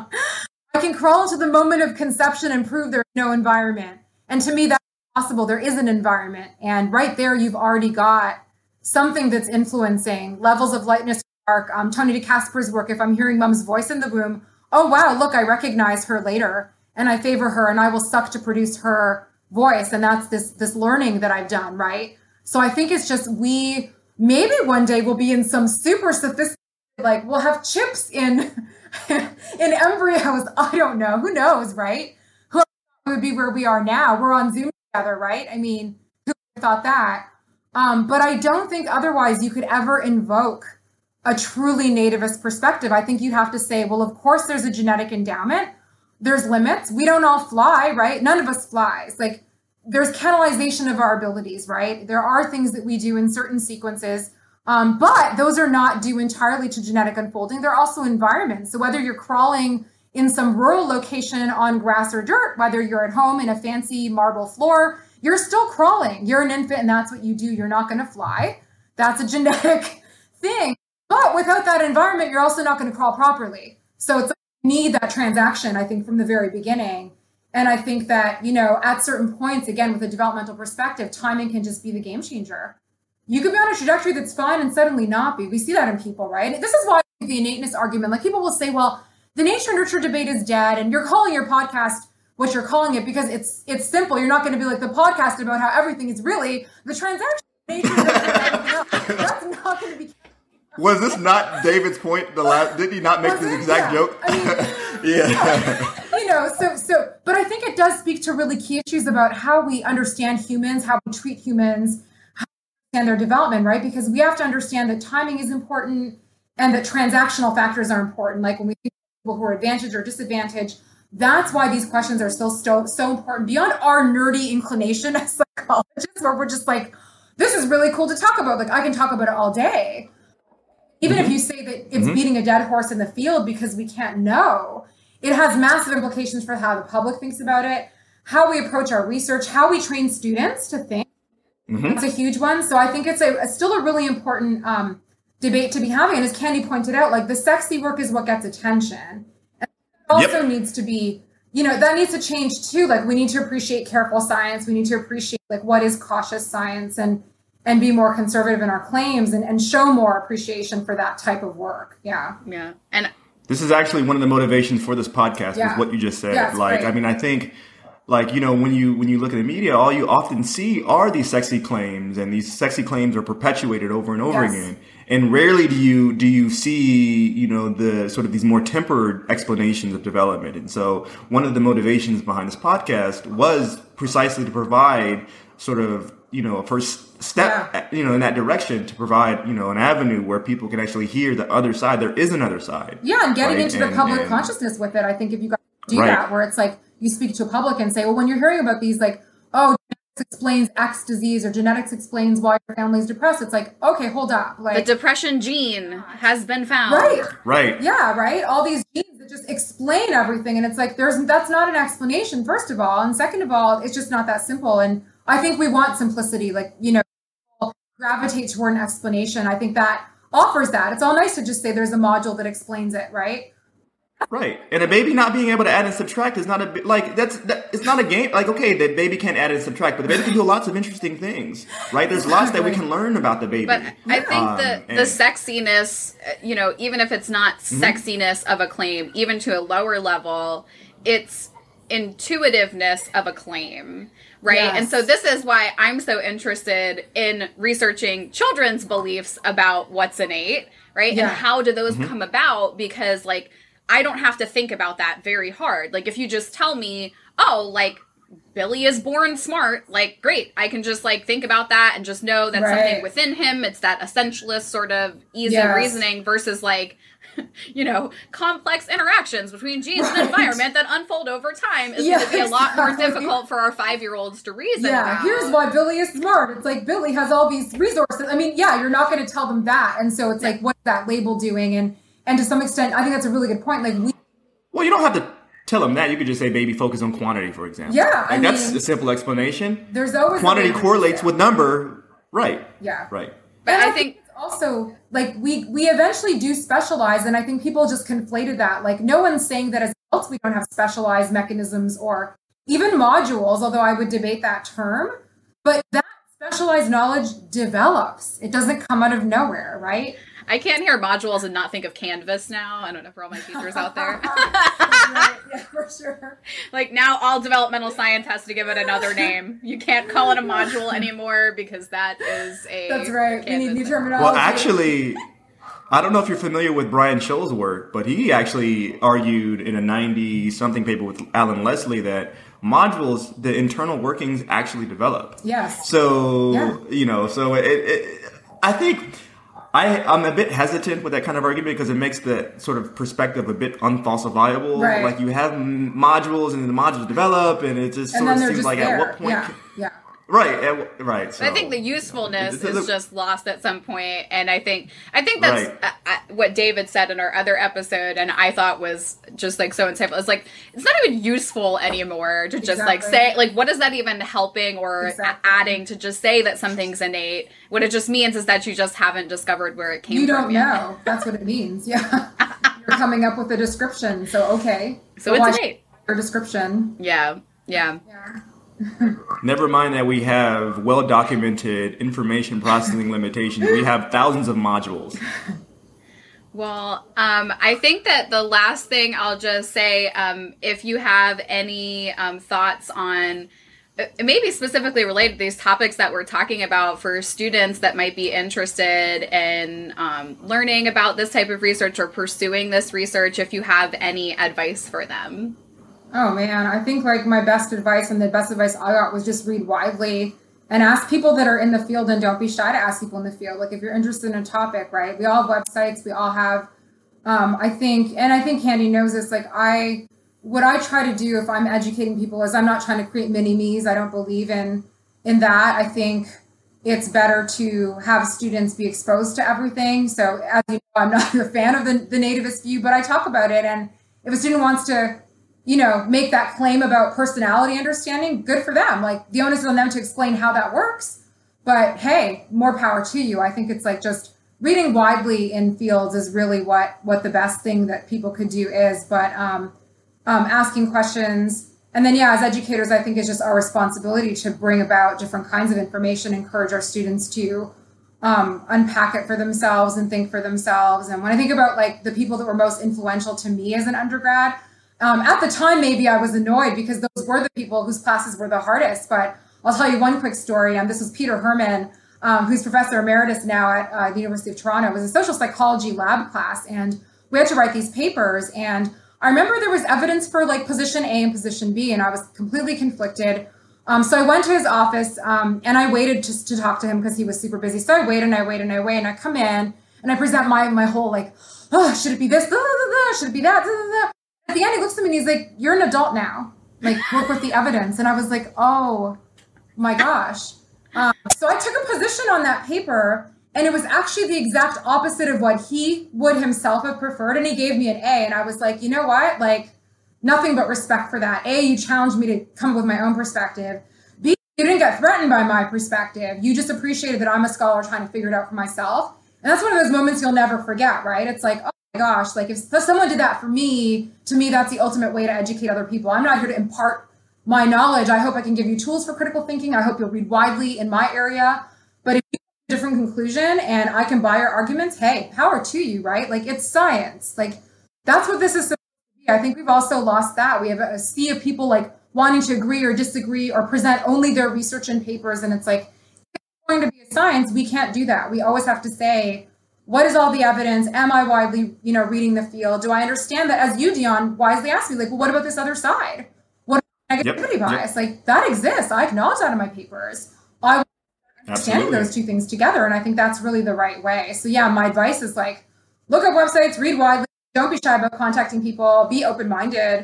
I can crawl into the moment of conception and prove there's no environment. And to me, that's possible. There is an environment. And right there, you've already got something that's influencing levels of lightness. Tony DeCasper's work, if I'm hearing mom's voice in the womb, oh, wow, look, I recognize her later and I favor her and I will suck to produce her voice. And that's this learning that I've done, right? So I think it's just maybe one day we'll be in some super sophisticated, like we'll have chips in embryos. I don't know. Who knows, right? Who would be where we are now? We're on Zoom together, right? I mean, who thought that? But I don't think otherwise you could ever invoke a truly nativist perspective. I think you'd have to say, well, of course there's a genetic endowment. There's limits. We don't all fly, right? None of us flies. Like, there's canalization of our abilities, right? There are things that we do in certain sequences, but those are not due entirely to genetic unfolding. They're also environments. So whether you're crawling in some rural location on grass or dirt, whether you're at home in a fancy marble floor, you're still crawling. You're an infant and that's what you do. You're not going to fly. That's a genetic thing. But without that environment, you're also not going to crawl properly. So it's like you need that transaction, I think, from the very beginning. And I think that, at certain points, again, with a developmental perspective, timing can just be the game changer. You could be on a trajectory that's fine and suddenly not be. We see that in people, right? This is why the innateness argument, like people will say, well, the nature nurture debate is dead and you're calling your podcast what you're calling it because it's simple. You're not going to be like the podcast about how everything is really the transaction. Nature nurture. That's not going to be. Was this not David's point? Did he not make this exact joke? I mean, yeah. But I think it does speak to really key issues about how we understand humans, how we treat humans, how we understand their development, right? Because we have to understand that timing is important and that transactional factors are important. Like when we think of people who are advantaged or disadvantaged, that's why these questions are still so important beyond our nerdy inclination as psychologists, where we're just like, this is really cool to talk about. Like I can talk about it all day. Even if you say that it's beating a dead horse in the field because we can't know, it has massive implications for how the public thinks about it, how we approach our research, how we train students to think. That's a huge one. So I think it's still a really important debate to be having. And as Candy pointed out, like the sexy work is what gets attention. And it also needs to be, that needs to change too. Like we need to appreciate careful science. We need to appreciate like what is cautious science and be more conservative in our claims and show more appreciation for that type of work. Yeah. Yeah. And this is actually one of the motivations for this podcast is what you just said. Yeah, great. I mean, I think when you look at the media, all you often see are these sexy claims, and these sexy claims are perpetuated over and over again. And rarely do you see, the sort of these more tempered explanations of development. And so one of the motivations behind this podcast was precisely to provide sort of, a first step, in that direction to provide, an avenue where people can actually hear the other side. There is another side. Yeah, and getting into the public consciousness with it. I think if you guys do that, where it's like you speak to a public and say, well, when you're hearing about these, like, oh, genetics explains X disease or genetics explains why your family's depressed. It's like, okay, hold up. Like the depression gene has been found. Right. Yeah, right. All these genes that just explain everything. And it's like, that's not an explanation, first of all. And second of all, it's just not that simple. And I think we want simplicity, like, gravitate toward an explanation. I think that offers that. It's all nice to just say there's a module that explains it, right? Right. And a baby not being able to add and subtract is not it's not a game. Like, okay, the baby can't add and subtract, but the baby can do lots of interesting things, right? There's lots that we can learn about the baby. But I think the sexiness, even if it's not sexiness of a claim, even to a lower level, it's intuitiveness of a claim. Right. Yes. And so this is why I'm so interested in researching children's beliefs about what's innate. Right. Yeah. And how do those come about? Because I don't have to think about that very hard. Like if you just tell me, oh, Billy is born smart, great. I can just think about that and just know that's something within him. It's that essentialist sort of easy reasoning versus complex interactions between genes and environment that unfold over time is going to be a lot more difficult for our 5-year-olds to reason about. Here's why Billy is smart. It's like Billy has all these resources. I mean, you're not going to tell them that. And so it's what's that label doing? And to some extent, I think that's a really good point. Well, you don't have to tell them that. You could just say baby focus on quantity, for example. Yeah. That's a simple explanation. There's always quantity correlates with number. Right. Yeah. Right. But And I think it's also like we eventually do specialize, and I think people just conflated that. Like no one's saying that as adults we don't have specialized mechanisms or even modules, although I would debate that term. But that specialized knowledge develops. It doesn't come out of nowhere, right? I can't hear modules and not think of Canvas now. I don't know for all my teachers out there. Right. Yeah, for sure. Like now all developmental science has to give it another name. You can't call it a module anymore because that is a That's right. We need Canvas new thing. terminology. Well, actually, I don't know if you're familiar with Brian Scholl's work, but he actually argued in a 90-something paper with Alan Leslie that modules, the internal workings actually develop. Yes. So, Yeah. so I think I'm a bit hesitant with that kind of argument because it makes the sort of perspective a bit unfalsifiable. Right. Like you have modules and the modules develop and it just And sort then of they're seems just like there. at what point... Yeah. Right. So I think the usefulness It's a- is just lost at some point, and I think that's what David said in our other episode, and I thought was just like so insightful. It's like it's not even useful anymore to just like Exactly. say like what is that even helping or Exactly. adding to just say that something's innate. What it just means is that you just haven't discovered where it came You from don't yet. know. That's what it means. Yeah. You're coming up with a description. So, okay. So it's watch innate. your description. Yeah. Yeah. never mind that we have well-documented information processing limitations. We have thousands of modules. Well, I think that the last thing I'll just say, if you have any thoughts on maybe specifically related to these topics that we're talking about for students that might be interested in learning about this type of research or pursuing this research, if you have any advice for them. Oh man, I think like my best advice and the best advice I got was just read widely and ask people that are in the field, and don't be shy to ask people in the field. Like if you're interested in a topic, right? We all have websites, we all have, I think Candy knows this, like what I try to do if I'm educating people is I'm not trying to create mini me's. I don't believe in that. I think it's better to have students be exposed to everything. So as you know, I'm not a fan of the nativist view, but I talk about it. And if a student wants to, make that claim about personality understanding, good for them. Like the onus is on them to explain how that works. But hey, more power to you. I think it's like just reading widely in fields is really what the best thing that people could do is. But asking questions. And then, as educators, I think it's just our responsibility to bring about different kinds of information, encourage our students to unpack it for themselves and think for themselves. And when I think about like the people that were most influential to me as an undergrad, at the time, maybe I was annoyed because those were the people whose classes were the hardest. But I'll tell you one quick story. This was Peter Herman, who's professor emeritus now at the University of Toronto. It was a social psychology lab class, and we had to write these papers. And I remember there was evidence for like position A and position B, and I was completely conflicted. So I went to his office and I waited just to talk to him because he was super busy. So I wait and I wait and I wait, and I come in and I present my whole like, oh, should it be this? Should it be that? At the end, he looks at me and he's like, "You're an adult now. Like, work with the evidence." And I was like, "Oh my gosh." So I took a position on that paper, and it was actually the exact opposite of what he would himself have preferred. And he gave me an A. And I was like, you know what? Like, nothing but respect for that. A, you challenged me to come up with my own perspective. B, you didn't get threatened by my perspective. You just appreciated that I'm a scholar trying to figure it out for myself. And that's one of those moments you'll never forget, right? It's like, oh my gosh, like if someone did that for me, to me, that's the ultimate way to educate other people. I'm not here to impart my knowledge. I hope I can give you tools for critical thinking. I hope you'll read widely in my area. But if you have a different conclusion and I can buy your arguments, hey, power to you, right? Like it's science. Like that's what this is supposed to be. I think we've also lost that. We have a sea of people like wanting to agree or disagree or present only their research and papers. And it's like, if it's going to be a science, we can't do that. We always have to say, what is all the evidence? Am I widely, reading the field? Do I understand that? As you, Dion, wisely asked me, like, well, what about this other side? What about negativity bias? Like that exists. I acknowledge that in my papers. I understanding those two things together. And I think that's really the right way. So yeah, my advice is like, look up websites, read widely, don't be shy about contacting people, be open-minded.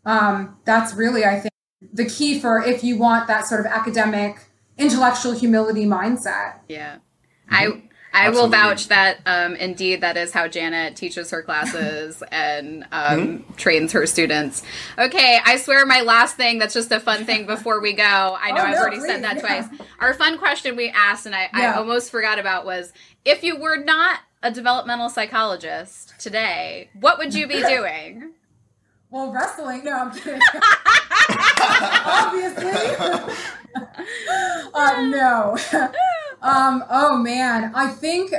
That's really, I think, the key for if you want that sort of academic, intellectual humility mindset. Yeah. I will Absolutely. vouch that indeed that is how Janet teaches her classes and trains her students. Okay, I swear my last thing that's just a fun thing before we go. I know Oh, I've no, already please, said that yeah. twice. Our fun question we asked, and I Yeah. almost forgot about, was if you were not a developmental psychologist today, what would you be doing? Well, wrestling. No, I'm kidding. Obviously. No. Oh man, I think,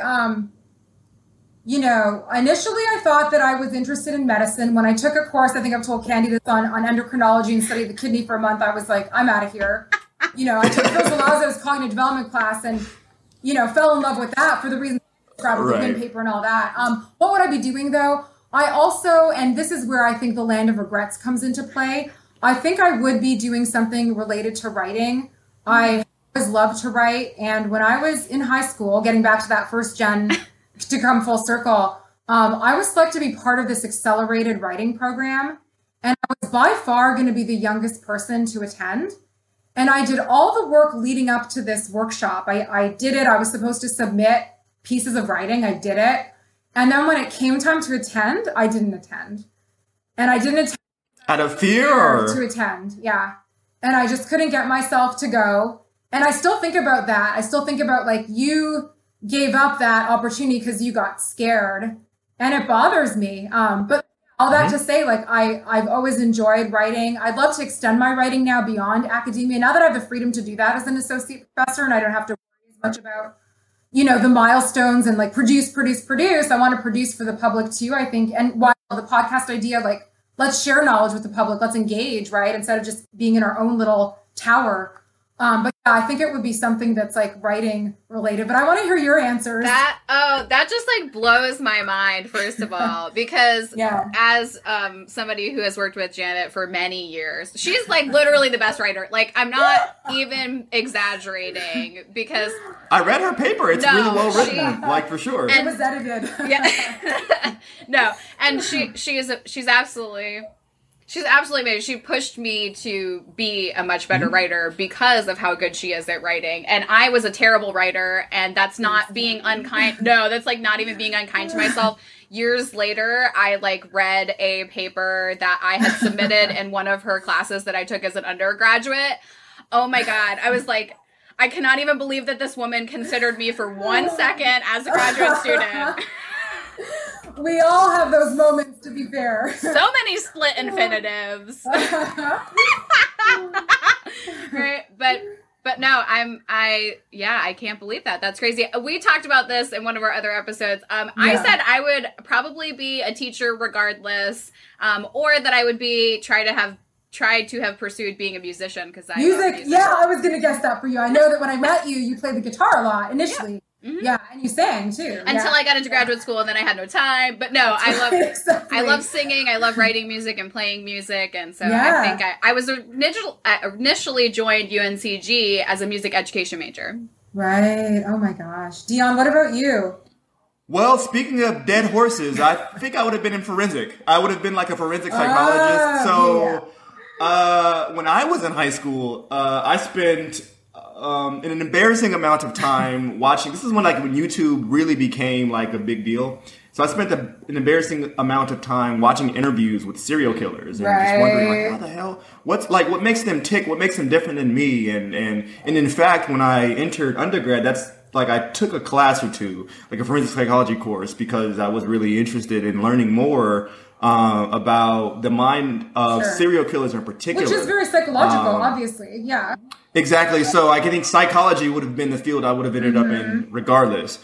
initially I thought that I was interested in medicine. When I took a course, I think I've told Candy this on endocrinology and studied the kidney for a month, I was like, I'm out of here. I took Phil Zalazo's cognitive development class and, fell in love with that for the reason I described with the Right. Vim paper and all that. What would I be doing though? I also, and this is where I think the land of regrets comes into play, I think I would be doing something related to writing. I always loved to write. And when I was in high school, getting back to that first gen to come full circle, I was selected to be part of this accelerated writing program. And I was by far going to be the youngest person to attend. And I did all the work leading up to this workshop. I did it. I was supposed to submit pieces of writing. I did it. And then when it came time to attend, I didn't attend. And I didn't attend Out of fear to or? attend. Yeah. And I just couldn't get myself to go. And I still think about that. I still think about like you gave up that opportunity because you got scared. And it bothers me. But all that to say, like I've always enjoyed writing. I'd love to extend my writing now beyond academia. Now that I have the freedom to do that as an associate professor and I don't have to worry as much about the milestones and like produce. I want to produce for the public too, I think. And while the podcast idea, like, let's share knowledge with the public, let's engage, right? Instead of just being in our own little tower. But yeah, I think it would be something that's like writing related, but I want to hear your answers. That just like blows my mind, first of all, because Yeah. as somebody who has worked with Janet for many years, she's like literally the best writer. Like, I'm not even exaggerating because I read her paper. It's No, really well written, she- like for sure. It was edited. yeah, no, and she's absolutely amazing. She pushed me to be a much better writer because of how good she is at writing. And I was a terrible writer, and that's not being unkind. No, that's like not even being unkind to myself. Years later, I like read a paper that I had submitted in one of her classes that I took as an undergraduate. Oh my God. I was like, I cannot even believe that this woman considered me for 1 second as a graduate student. We all have those moments, to be fair. So many split infinitives. Right, but no, I can't believe that. That's crazy. We talked about this in one of our other episodes. I said I would probably be a teacher regardless, or that I would tried to have pursued being a musician because I love Music, yeah, I was going to guess that for you. I know that when I met you, you played the guitar a lot initially. Yeah, and you sang too. Until I got into graduate school, and then I had no time. But no, Exactly. I love singing. I love writing music and playing music, and so Yeah. I think I was initially joined UNCG as a music education major. Right. Oh my gosh. Dion, what about you? Well, speaking of dead horses, I think I would have been in forensic. I would have been like a forensic psychologist. When I was in high school, I spent an embarrassing amount of time watching. This is when YouTube really became like a big deal. So I spent an embarrassing amount of time watching interviews with serial killers and just wondering, like, how the hell? What makes them tick? What makes them different than me? And in fact, when I entered undergrad, that's like I took a class or two, like a forensic psychology course, because I was really interested in learning more about the mind of serial killers in particular. Which is very psychological, obviously. Yeah. Exactly. So I think psychology would have been the field I would have ended up in regardless.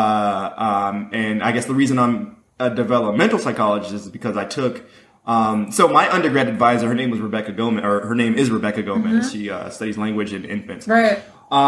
And I guess the reason I'm a developmental psychologist is because I took, so my undergrad advisor, her name is Rebecca Gomez. She studies language in infants. Right.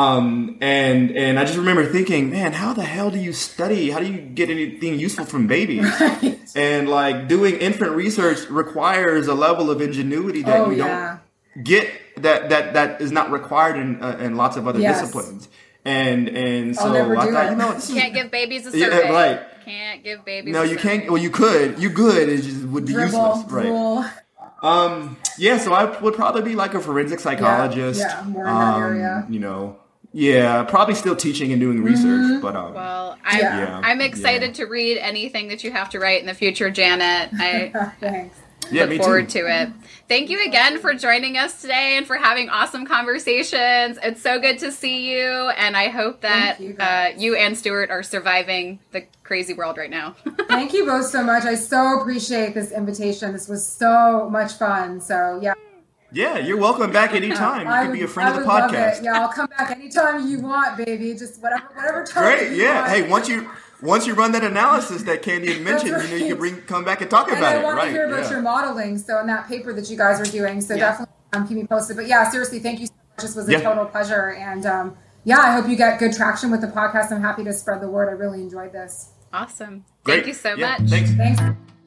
And I just remember thinking, man, how the hell do you study? How do you get anything useful from babies? Right. And like doing infant research requires a level of ingenuity that you don't get, that is not required in lots of other disciplines. And so I thought, this Can't give babies a Yeah, survey. right. Can't give babies. No, a you survey. can't. Well, you could. It just would be useless, right? Drool. So I would probably be like a forensic psychologist. Yeah, more in that area. Yeah, probably still teaching and doing research, but Well, I'm excited to read anything that you have to write in the future, Janet. I Thanks. yeah, me look forward too. to it. Thank you again for joining us today and for having awesome conversations. It's so good to see you, and I hope that Thank you, guys. you and Stuart are surviving the crazy world right now. Thank you both so much. I so appreciate this invitation. This was so much fun. So yeah. Yeah, you're welcome back anytime. You can be a friend of the love it. podcast. Yeah, I'll come back anytime you want, baby. Just whatever time. Great. you Yeah. want. Hey, once you run that analysis that Candy had mentioned, That's you right. can come back and talk And about I it. want to Right. hear about Yeah. your modeling. So in that paper that you guys are doing. So Yeah. definitely keep me posted. But yeah, seriously, thank you so much. This was a Yeah. total pleasure. And yeah, I hope you get good traction with the podcast. I'm happy to spread the word. I really enjoyed this. Awesome. Great. Thank you so Yeah, much. Thanks. Thanks.